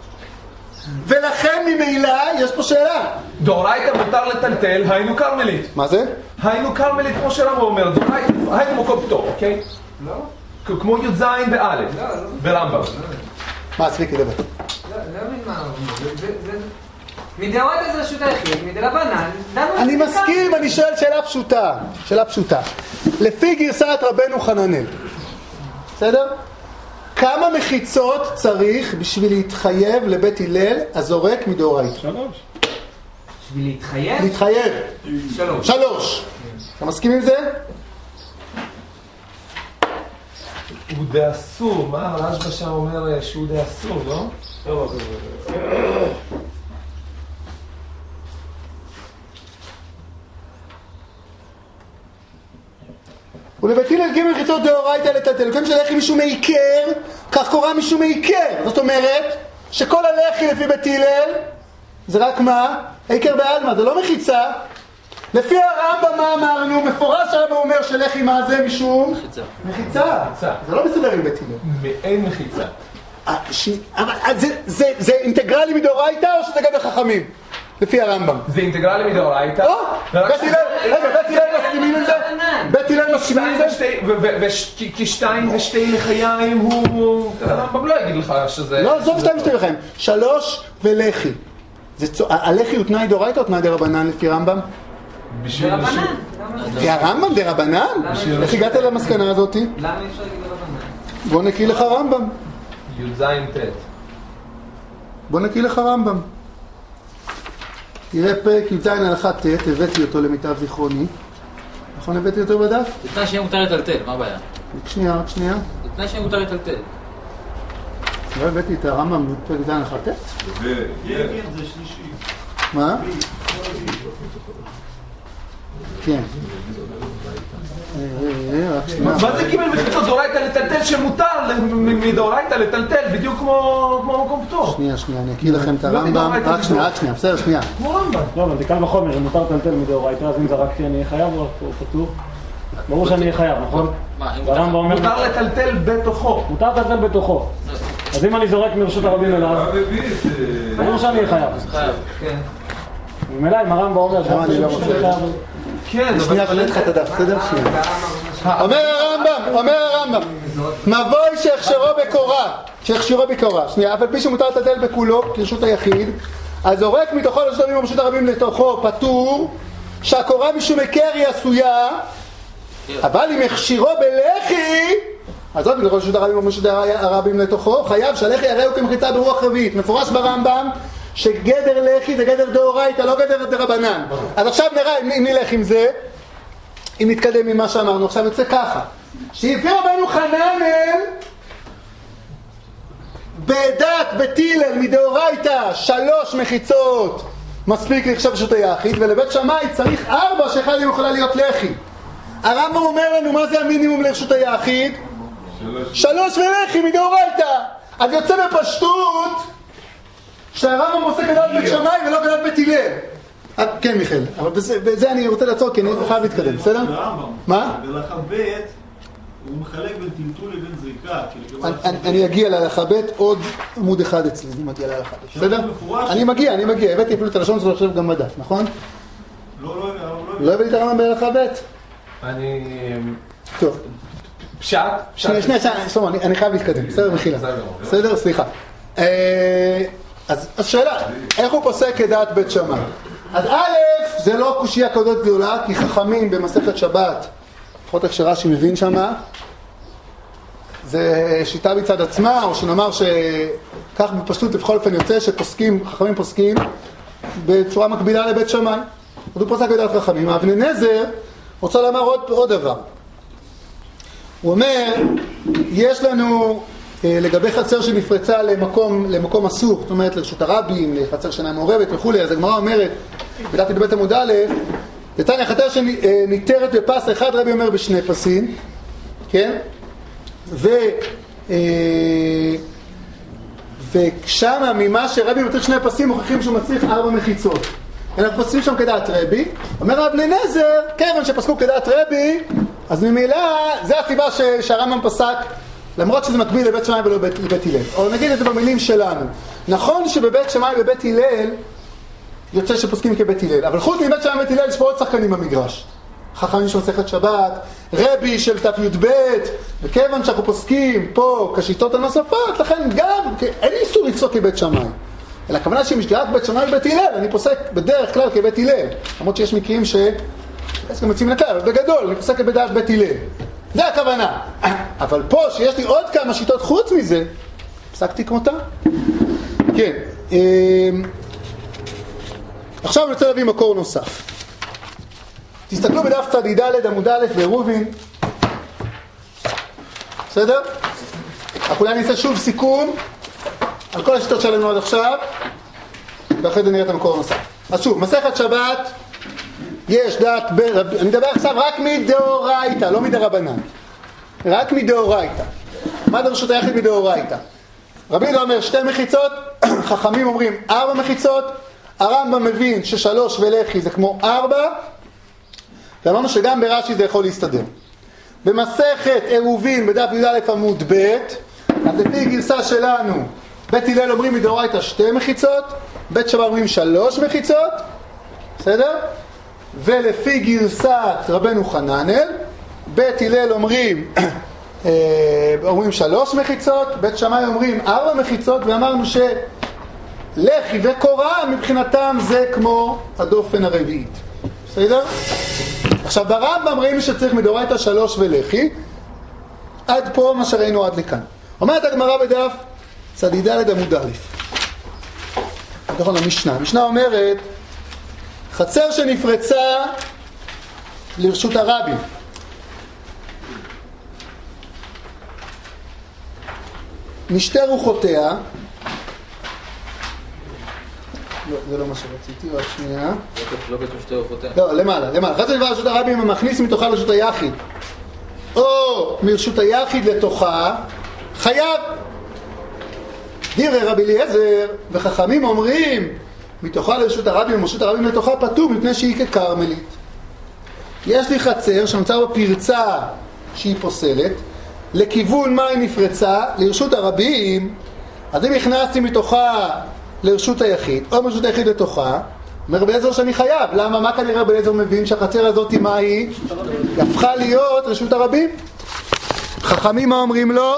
ולכן ממילא יש פה שאלה. דאורייתא מותר לטלטל, היינו קרמלית. מה זה? היינו קרמלית כמו שלמה אומר, דאורייתא, היינו מקום פטור, אוקיי? לא. כמו י"ז באלף, ברמב"ם. מה, צביקי, דבר. לא, לא מבין מה הוא אומר. זה, זה... מדאורייתא זה רשות היחיד, מדרבנן, דנו... אני מסכים, אני שואל שאלה פשוטה. שאלה פשוטה. לפי גרסת רבנו חננאל, בסדר? כמה מחיצות צריך בשביל להתחייב לבית הלל הזורק מדאורייתא? שלוש. בשביל להתחייב? להתחייב. שלוש. שלוש. אתה מסכים עם זה? הוא די אסור, מה הרשב"א שם אומר שהוא די אסור, לא? לא, מחיצה. מחיצה. זה לא מסתדר עם בית הלל. מאין מחיצה. זה אינטגרלי מדאורייתא או שזה גדר חכמים? לפי הרמב"ם. זה אינטגרלי מדאורייתא. או! בית הלל, רגע, בית הלל מסכימים עם זה? בית הלל מסכימים עם זה? כי שתיים ושתי לחיים הוא... הרמב"ם לא יגיד לך שזה... לא, זו שתיים ושתי לחיים. שלוש ולחי. הלחי הוא תנאי דאורייתא או תנאי דרבנן לפי רמב"ם? דרבנן. לפי הרמב"ם דרבנן? איך הגעת למסקנה הזאת? למה אי אפשר להגיד דרבנן? בוא נקריא לך רמב"ם. י"ז ט'. בוא נקריא לך רמב"ם. תראה פרק י"ז הלכה ט', הבאתי אותו למיטב זיכרוני. נכון, הבאתי אותו בדף? בתנאי שיהיה מותר לטלטל, מה הבעיה? רק שנייה, רק שנייה. בתנאי שיהיה מותר לטלטל. לא הבאתי את הרמב"ם בפרק י"ז הלכה ט'? ו... כן, זה שלישי. מה? כן. מה זה קיבל מחיצות דאורייתא לטלטל שמותר מדאורייתא לטלטל בדיוק כמו מקום פטור? שנייה, שנייה, אני אקריא לכם את הרמב"ם. רק שנייה, רק שנייה, בסדר, שנייה. כמו רמב"ם. לא, אבל זה קל וחומר, אם מותר לטלטל מדאורייתא, אז אם זרקתי אני אהיה חייב או פטור? ברור שאני אהיה חייב, נכון? מה, אם הרמב"ם אומר... מותר לטלטל בתוכו. מותר לטלטל בתוכו. אז אם אני זורק מרשות הרבים אליו, ברור שאני אהיה חייב. חייב. כן. ומילא אם הרמב"ם אומר למה אני לא מוצא את זה? כן, שנייה, קולט לך את הדף, בסדר? שנייה. אומר הרמב"ם, אומר הרמב"ם, מבוי שהכשרו בקורה, שהכשרו בקורה, שנייה, אף על פי שמותר לטלטל בכולו, כרשות היחיד, אז זורק מתוכו לרשות הרבים או רשות הרבים לתוכו פטור, שהקורה משום עיקר היא עשויה, אבל אם הכשירו בלחי, אז עוד בגלל רשות הרבים או רשות הרבים לתוכו, חייב שהלחי הרי הוא כמחיצה ברוח רביעית, מפורש ברמב"ם, שגדר לחי זה גדר דאורייתא, לא גדר דרבנן. אז עכשיו נראה אם נלך עם זה, אם נתקדם ממה שאמרנו. עכשיו יוצא ככה, שהביא רבנו חננאל בדת בית הלל מדאורייתא שלוש מחיצות מספיק לחשב רשות היחיד, ולבית שמאי צריך ארבע שאחד יכולה להיות לחי. הרמב"ם אומר לנו מה זה המינימום לרשות היחיד? שלוש ולחי מדאורייתא. אז יוצא בפשטות שהרמב"ם עושה גדלת בית שמאי ולא גדלת בית הלל. כן מיכאל, אבל בזה אני רוצה לעצור כי אני חייב להתקדם, בסדר? מה? בהלכה ב' הוא מחלק בין טלטול לבין זריקה. אני אגיע להלכה ב' עוד עמוד אחד אצלי, אני מגיע להלכה ב', בסדר? אני מגיע, אני מגיע, הבאתי אפילו את הלשון שלו עכשיו גם בדף, נכון? לא, לא, לא הבאתי את הרמב"ם בהלכה ב'? אני... טוב. פשט? שנייה, שנייה, שלמה, אני חייב להתקדם, בסדר מחילה. בסדר, סליחה. אז שאלה, איך הוא פוסק כדעת בית שמאי? אז א', זה לא קושיה כזאת גדולה, כי חכמים במסכת שבת, לפחות איך שרש"י מבין שמה, זה שיטה מצד עצמה, או שנאמר שכך בפשטות בכל אופן יוצא שפוסקים, חכמים פוסקים בצורה מקבילה לבית שמאי. אז הוא פוסק כדעת חכמים. אבני נזר רוצה לומר עוד, עוד דבר. הוא אומר, יש לנו לגבי חצר שנפרצה למקום, למקום אסור, זאת אומרת לרשות הרבים, לחצר שאינה מעורבת וכו', אז הגמרא אומרת, בדף י"ב עמוד א', לטעניה חצר שניתרת בפס אחד, רבי אומר בשני פסים, כן? ו... ושמה ממה שרבי מצריך שני פסים מוכיחים שהוא מצריך ארבע מחיצות. אנחנו פוסקים שם כדעת רבי, אומר רב אליעזר, כיוון שפסקו כדעת רבי, אז ממילא זה הסיבה שהרמב"ם פסק, למרות שזה מקביל לבית שמאי ולא לבית, לבית הלל. או נגיד את זה במילים שלנו. נכון שבבית שמאי ובית הלל יוצא שפוסקים כבית הלל, אבל חוץ מבית שמאי ובית הלל יש פה עוד שחקנים במגרש. חכמים של מסכת שבת, רבי של תף י"ב, וכיוון שאנחנו פוסקים פה כשיטות הנוספות, לכן גם אין איסור לפסוק כבית שמאי. אלא הכוונה שהיא משגעת בית שמאי ובית הלל, אני פוסק בדרך כלל כבית הלל. למרות שיש מקרים ש... יש גם יוצאים לכלל, אבל בגדול, אני פוסק בדעת בית הלל. זה הכוונה. אבל פה, שיש לי עוד כמה שיטות חוץ מזה, פסקתי כמותה. כן. עכשיו אני רוצה להביא מקור נוסף. תסתכלו בדף צדיד ד' עמוד א' בעירובין. בסדר? אנחנו אולי נעשה שוב סיכום על כל השיטות שלנו עד עכשיו, ואחרי זה נראה את המקור הנוסף. אז שוב, מסכת שבת, יש דעת, ב... אני מדבר עכשיו רק מדאורייתא, לא מדרבנן. רק מדאורייתא. מה דרשות היחיד מדאורייתא? רבי יהודה אומר שתי מחיצות, חכמים אומרים ארבע מחיצות, הרמב"ם מבין ששלוש ולחי זה כמו ארבע, ואמרנו שגם ברש"י זה יכול להסתדר. במסכת עירובין בדף י"א עמוד ב', אז לפי גרסה שלנו, בית הלל אומרים מדאורייתא שתי מחיצות, בית שמאי אומרים שלוש מחיצות, בסדר? ולפי גרסת רבנו חננאל, בית הלל אומרים אומרים שלוש מחיצות, בית שמאי אומרים ארבע מחיצות, ואמרנו שלחי וקורה מבחינתם זה כמו הדופן הרביעית. בסדר? עכשיו ברמב"ם ראינו שצריך מדאורייתא שלוש ולחי, עד פה מה שראינו עד לכאן. אומרת הגמרא בדף צדיד ד' עמוד א'. נכון, המשנה. המשנה אומרת, חצר שנפרצה לרשות הרבים. משתי רוחותיה, לא, זה לא מה שרציתי, רק שנייה. לא כתוב שתי רוחותיה. לא, למעלה, למעלה. חצר שנפרצה לרשות הרבים, המכניס מתוכה לרשות היחיד. או מרשות היחיד לתוכה, חייב. דברי רבי אליעזר, וחכמים אומרים, מתוכה לרשות הרבים ומרשות הרבים לתוכה פטור מפני שהיא ככרמלית. יש לי חצר שנוצר בפרצה שהיא פוסלת, לכיוון מה היא נפרצה, לרשות הרבים, אז אם הכנסתי מתוכה לרשות היחיד, או מרשות היחיד לתוכה, אומר רבי אליעזר שאני חייב. למה? מה כנראה רבי אליעזר מבין שהחצר הזאת מה היא? היא הפכה להיות רשות הרבים. חכמים מה אומרים לו?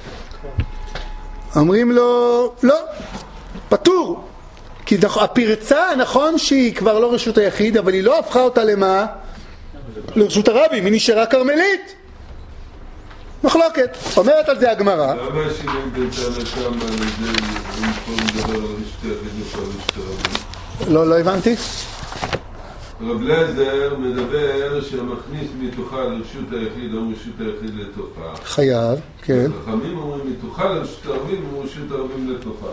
אומרים לו, לא, פטור. כי הפרצה, נכון שהיא כבר לא רשות היחיד, אבל היא לא הפכה אותה למה? לרשות הרבים, היא נשארה כרמלית. מחלוקת. אומרת על זה הגמרא. למה השינוי ביצה לשם על ידי, אם פה מדבר על רשות היחיד ופה רשות הרבים? לא, לא הבנתי. רב אליעזר מדבר שמכניס מתוכה לרשות היחיד או רשות היחיד לתוכה. חייב, כן. חכמים אומרים מתוכה לרשות הרבים ורשות הרבים לתוכה.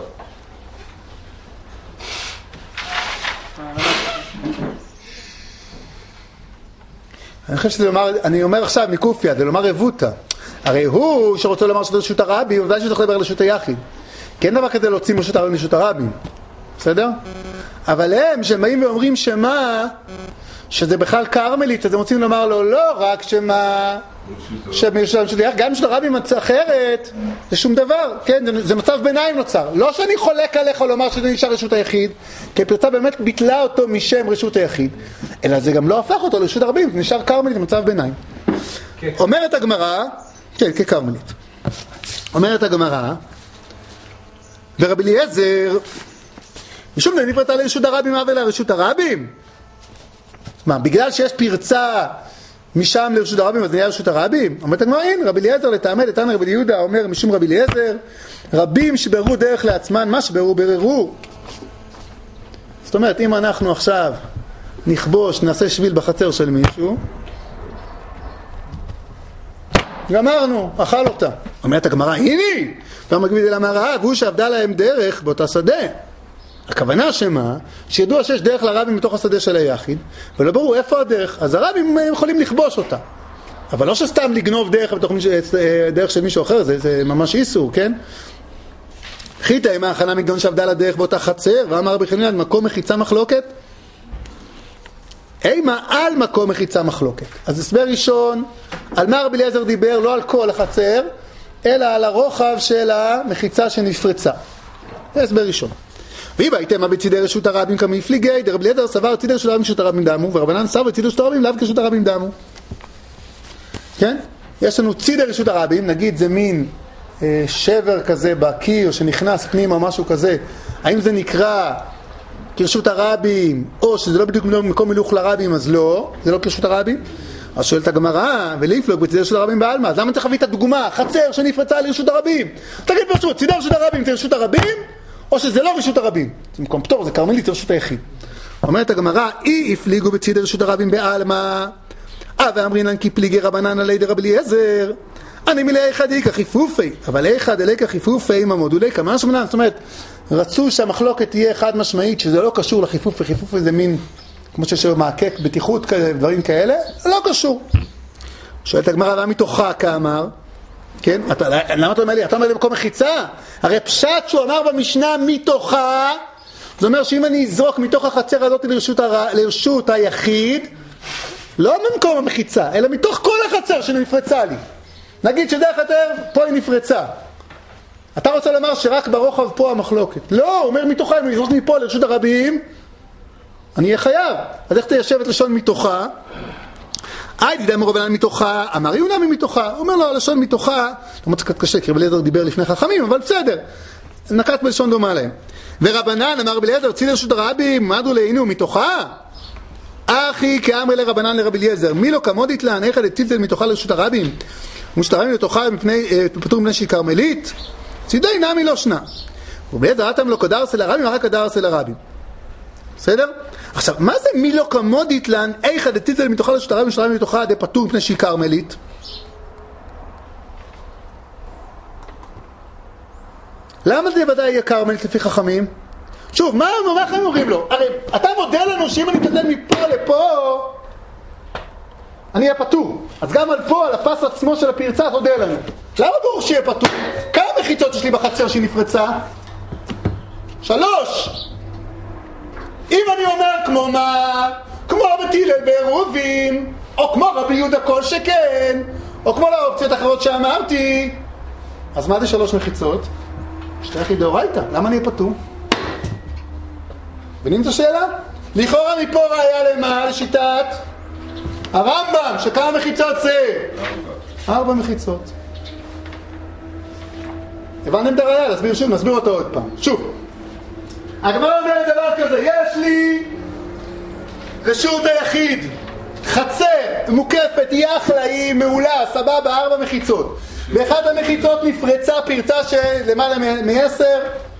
אני חושב שזה לומר, אני אומר עכשיו מקופיה, זה לומר רבותא. הרי הוא שרוצה לומר שזה רשות הרבים, ודאי שצריך לדבר על רשות היחיד. כי אין דבר כזה להוציא רשות הרבים לרשות הרבים. בסדר? אבל הם שבאים ואומרים שמה, שזה בכלל קרמלית, אז הם רוצים לומר לו לא רק שמה, גם של הרבים אחרת, זה שום דבר, כן? זה, זה מצב ביניים נוצר. לא שאני חולק עליך לומר שזה נשאר רשות היחיד, כי הפרצה באמת ביטלה אותו משם רשות היחיד, אלא זה גם לא הפך אותו לרשות הרבים, זה נשאר קרמלית במצב ביניים. אומרת הגמרא, כן, כקרמלית. אומרת הגמרא, ורבי אליעזר, משום זה נפרצה לרשות הרבים, מה ולרשות הרבים? מה, בגלל שיש פרצה משם לרשות הרבים, אז נהיה רשות הרבים? אומרת הגמרא, אין, רבי אליעזר לטעמי, לטען רבי יהודה, אומר משום רבי אליעזר, רבים שברו דרך לעצמן, מה שברו בררו. זאת אומרת, אם אנחנו עכשיו נכבוש, נעשה שביל בחצר של מישהו, גמרנו, אכל אותה. אומרת הגמרא, הנה, והמקביל אל המראה, והוא שעבדה להם דרך באותה שדה. הכוונה שמה, שידוע שיש דרך לרבים מתוך השדה של היחיד, ולא ברור איפה הדרך, אז הרבים יכולים לכבוש אותה. אבל לא שסתם לגנוב דרך בתוך מישהו, דרך של מישהו אחר, זה, זה ממש איסור, כן? חיטה עם ההכנה מגדון שעבדה לדרך באותה חצר, ואמר רבי חנינא מקום מחיצה מחלוקת? אימה על מקום מחיצה מחלוקת. אז הסבר ראשון, על מה רבי אליעזר דיבר, לא על כל החצר, אלא על הרוחב של המחיצה שנפרצה. זה הסבר ראשון. ואיבה הייתם בצידי רשות הרבים כמפליגי, דרבי אליעזר סבר צידי רשות הרבים רשות הרבים דמו, ורבנן סבר צידי רשות הרבים לאו כשרות הרבים דמו. כן? יש לנו צידי רשות הרבים, נגיד זה מין אה, שבר כזה בקיר שנכנס פנימה משהו כזה, האם זה נקרא כרשות הרבים, או שזה לא בדיוק מקום מילוך לרבים, אז לא, זה לא כרשות הרבים. אז שואלת הגמרא, ולהפלוג בצידי רשות הרבים בעלמא, אז למה צריך להביא את הדוגמה, חצר שנפרצה לרשות הרבים? תגיד פשוט, צידי רשות הרבים זה רשות הרבים, או שזה לא רשות הרבים? זה מקום פטור, זה כרמלית, זה רשות היחיד. אומרת הגמרא, אי הפליגו בצידי רשות הרבים בעלמא, אה ואמרינן כי פליגי רבנן עלי דרבי אליעזר, אני מלא אחד איקה חיפופי, אבל אחד אליקה חיפופי ממוד וליקה, מה שמנן? זאת אומרת, רצו שהמחלוקת תהיה חד משמעית, שזה לא קשור לחיפופי, חיפופי זה מין, כמו שיש מעקק, בטיחות כאלה, דברים כאלה, לא קשור. שואלת הגמרא, מה מתוכה כאמר? כן? אתה, למה אתה אומר לי? אתה אומר לי במקום מחיצה? הרי פשט שהוא אמר במשנה מתוכה, זה אומר שאם אני אזרוק מתוך החצר הזאת לרשות, הר... לרשות היחיד, לא במקום המחיצה, אלא מתוך כל החצר שנפרצה לי. נגיד שזה החצר, פה היא נפרצה. אתה רוצה לומר שרק ברוחב פה המחלוקת. לא, הוא אומר מתוכה, אם אני אזרוק מפה לרשות הרבים, אני אהיה חייב. אז איך תיישב את לשון מתוכה? אי דידה מרובנן מתוכה, אמר יונה מתוכה. הוא אומר לו, הלשון מתוכה, למרות קצת קשה, כי רבי אליעזר דיבר לפני חכמים, אבל בסדר. נקט בלשון דומה להם. ורבנן אמר רבי אליעזר, צידי רשות הרבים, מדו לעינו מתוכה? אחי כאמרי לרבנן לרבי אליעזר, מי לא כמודית לה, איך דצילתל מתוכה לרשות הרבים? ומשתרבים לתוכה מפני, פטור מפני שהיא כרמלית? צידי נמי לא שנה. רבי אליעזר אתם לא קדרס אל הרבים, רק קדרס אל הרבים. בסדר? עכשיו, מה זה מי לא כמודית לן, איך דצילתל מתוכה לרשות הרבים, משתרבים לתוכה די פטור מפני שהיא כרמלית? למה זה ודאי יהיה כרמלית לפי חכמים? שוב, מה הם אומרים לו? הרי אתה מודה לנו שאם אני מתקדם מפה לפה, אני אהיה פטור. אז גם על פה, על הפס עצמו של הפרצה, תודה לנו. למה ברור שיהיה פטור? כמה מחיצות יש לי בחצר שהיא נפרצה? שלוש. אם אני אומר כמו מה? כמו רבי הלל בעירובין, או כמו רבי יהודה כל שכן, או כמו לאופציות אחרות שאמרתי, אז מה זה שלוש מחיצות? שתי יחיד דאורייתא. למה אני אהיה פטור? מבינים את השאלה? לכאורה מפה ראיה למה? לשיטת הרמב"ם, שכמה מחיצות זה? ארבע מחיצות. הבנתם את הראיה? נסביר שוב, נסביר אותו עוד פעם. שוב. הגמרא אומרת דבר כזה, יש לי רשות היחיד, חצר, מוקפת, היא אחלה, היא מעולה, סבבה, ארבע מחיצות. באחת המחיצות נפרצה פרצה של למעלה מעשר,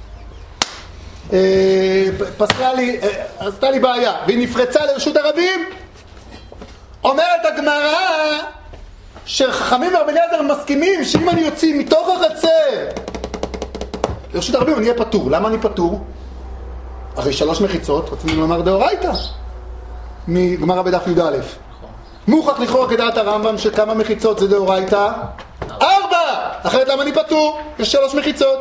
פסלה לי, עשתה לי בעיה, והיא נפרצה לרשות הרבים. אומרת הגמרא שחכמים ורבי אליעזר מסכימים שאם אני יוציא מתוך החצר לרשות הרבים אני אהיה פטור. למה אני פטור? הרי שלוש מחיצות, רוצים לומר דאורייתא מגמרא בדף י"א. מוכח לכאורה כדעת הרמב"ם שכמה מחיצות זה דאורייתא? ארבע! אחרת למה אני פטור? יש שלוש מחיצות.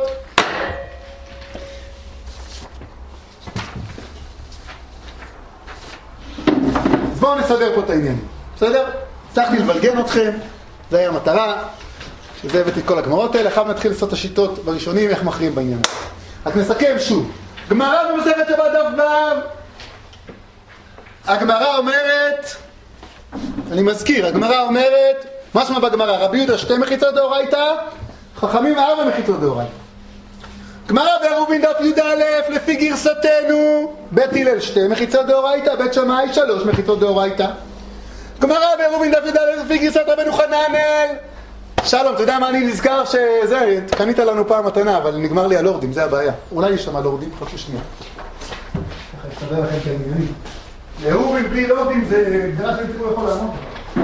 אז בואו נסדר פה את העניין. בסדר? הצלחתי לבלגן אתכם, זה היה המטרה, שזה הבאתי את כל הגמרות האלה, אחר נתחיל לעשות את השיטות בראשונים, איך מכריעים בעניין. אז נסכם שוב. גמרא במסכת שבת דף ו', הגמרא אומרת, אני מזכיר, הגמרא אומרת, מה שמה בגמרא? רבי יהודה שתי מחיצות דאורייתא, חכמים ארבע מחיצות דאורייתא. גמרא בעירובין דף י"א, לפי גרסתנו, בית הלל שתי מחיצות דאורייתא, בית שמאי שלוש מחיצות דאורייתא. גמרא בעירובין דף י"א, לפי גרסת רבנו חננאל. שלום, אתה יודע מה אני נזכר שזה, קנית לנו פעם מתנה, אבל נגמר לי הלורדים, זה הבעיה. אולי יש שם הלורדים, חצי שנייה. ככה יסתדר לכם כעניינים. לעירובין בלי לורדים זה גדרה שאני צריך יכול לעמוד.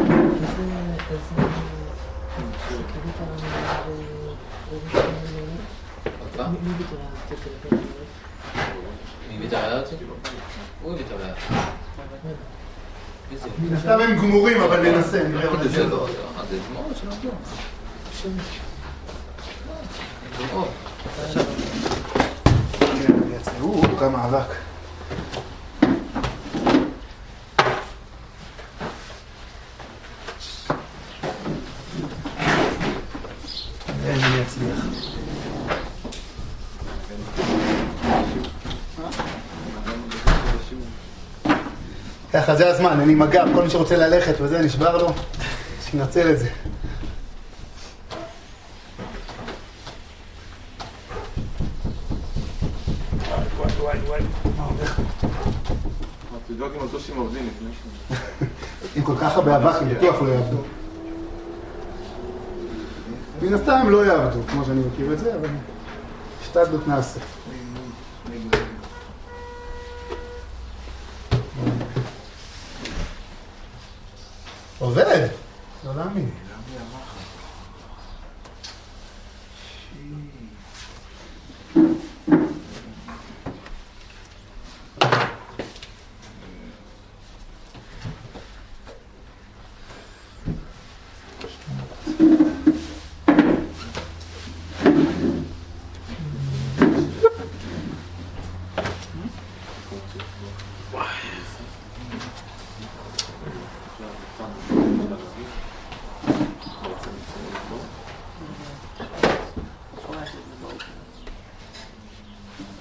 מי ביטר עליו אותי? הוא ביטר עליו. נסתם הם גמורים, אבל ננסה. נראה עוד את זה. זה דמות שלנו. דמות. או, כמה אבק. אין לי אצליח. ככה זה הזמן, אני מגב, כל מי שרוצה ללכת וזה נשבר לו, שנצל את זה. וואי וואי וואי, מה הולך? תבדוק אם הטושים עובדים לפני שני. אם כל כך הרבה אבק, הם בטוח לא יעבדו. מן הסתם הם לא יעבדו, כמו שאני מכיר את זה, אבל השתדלות נעשה. עובד! לא להאמין.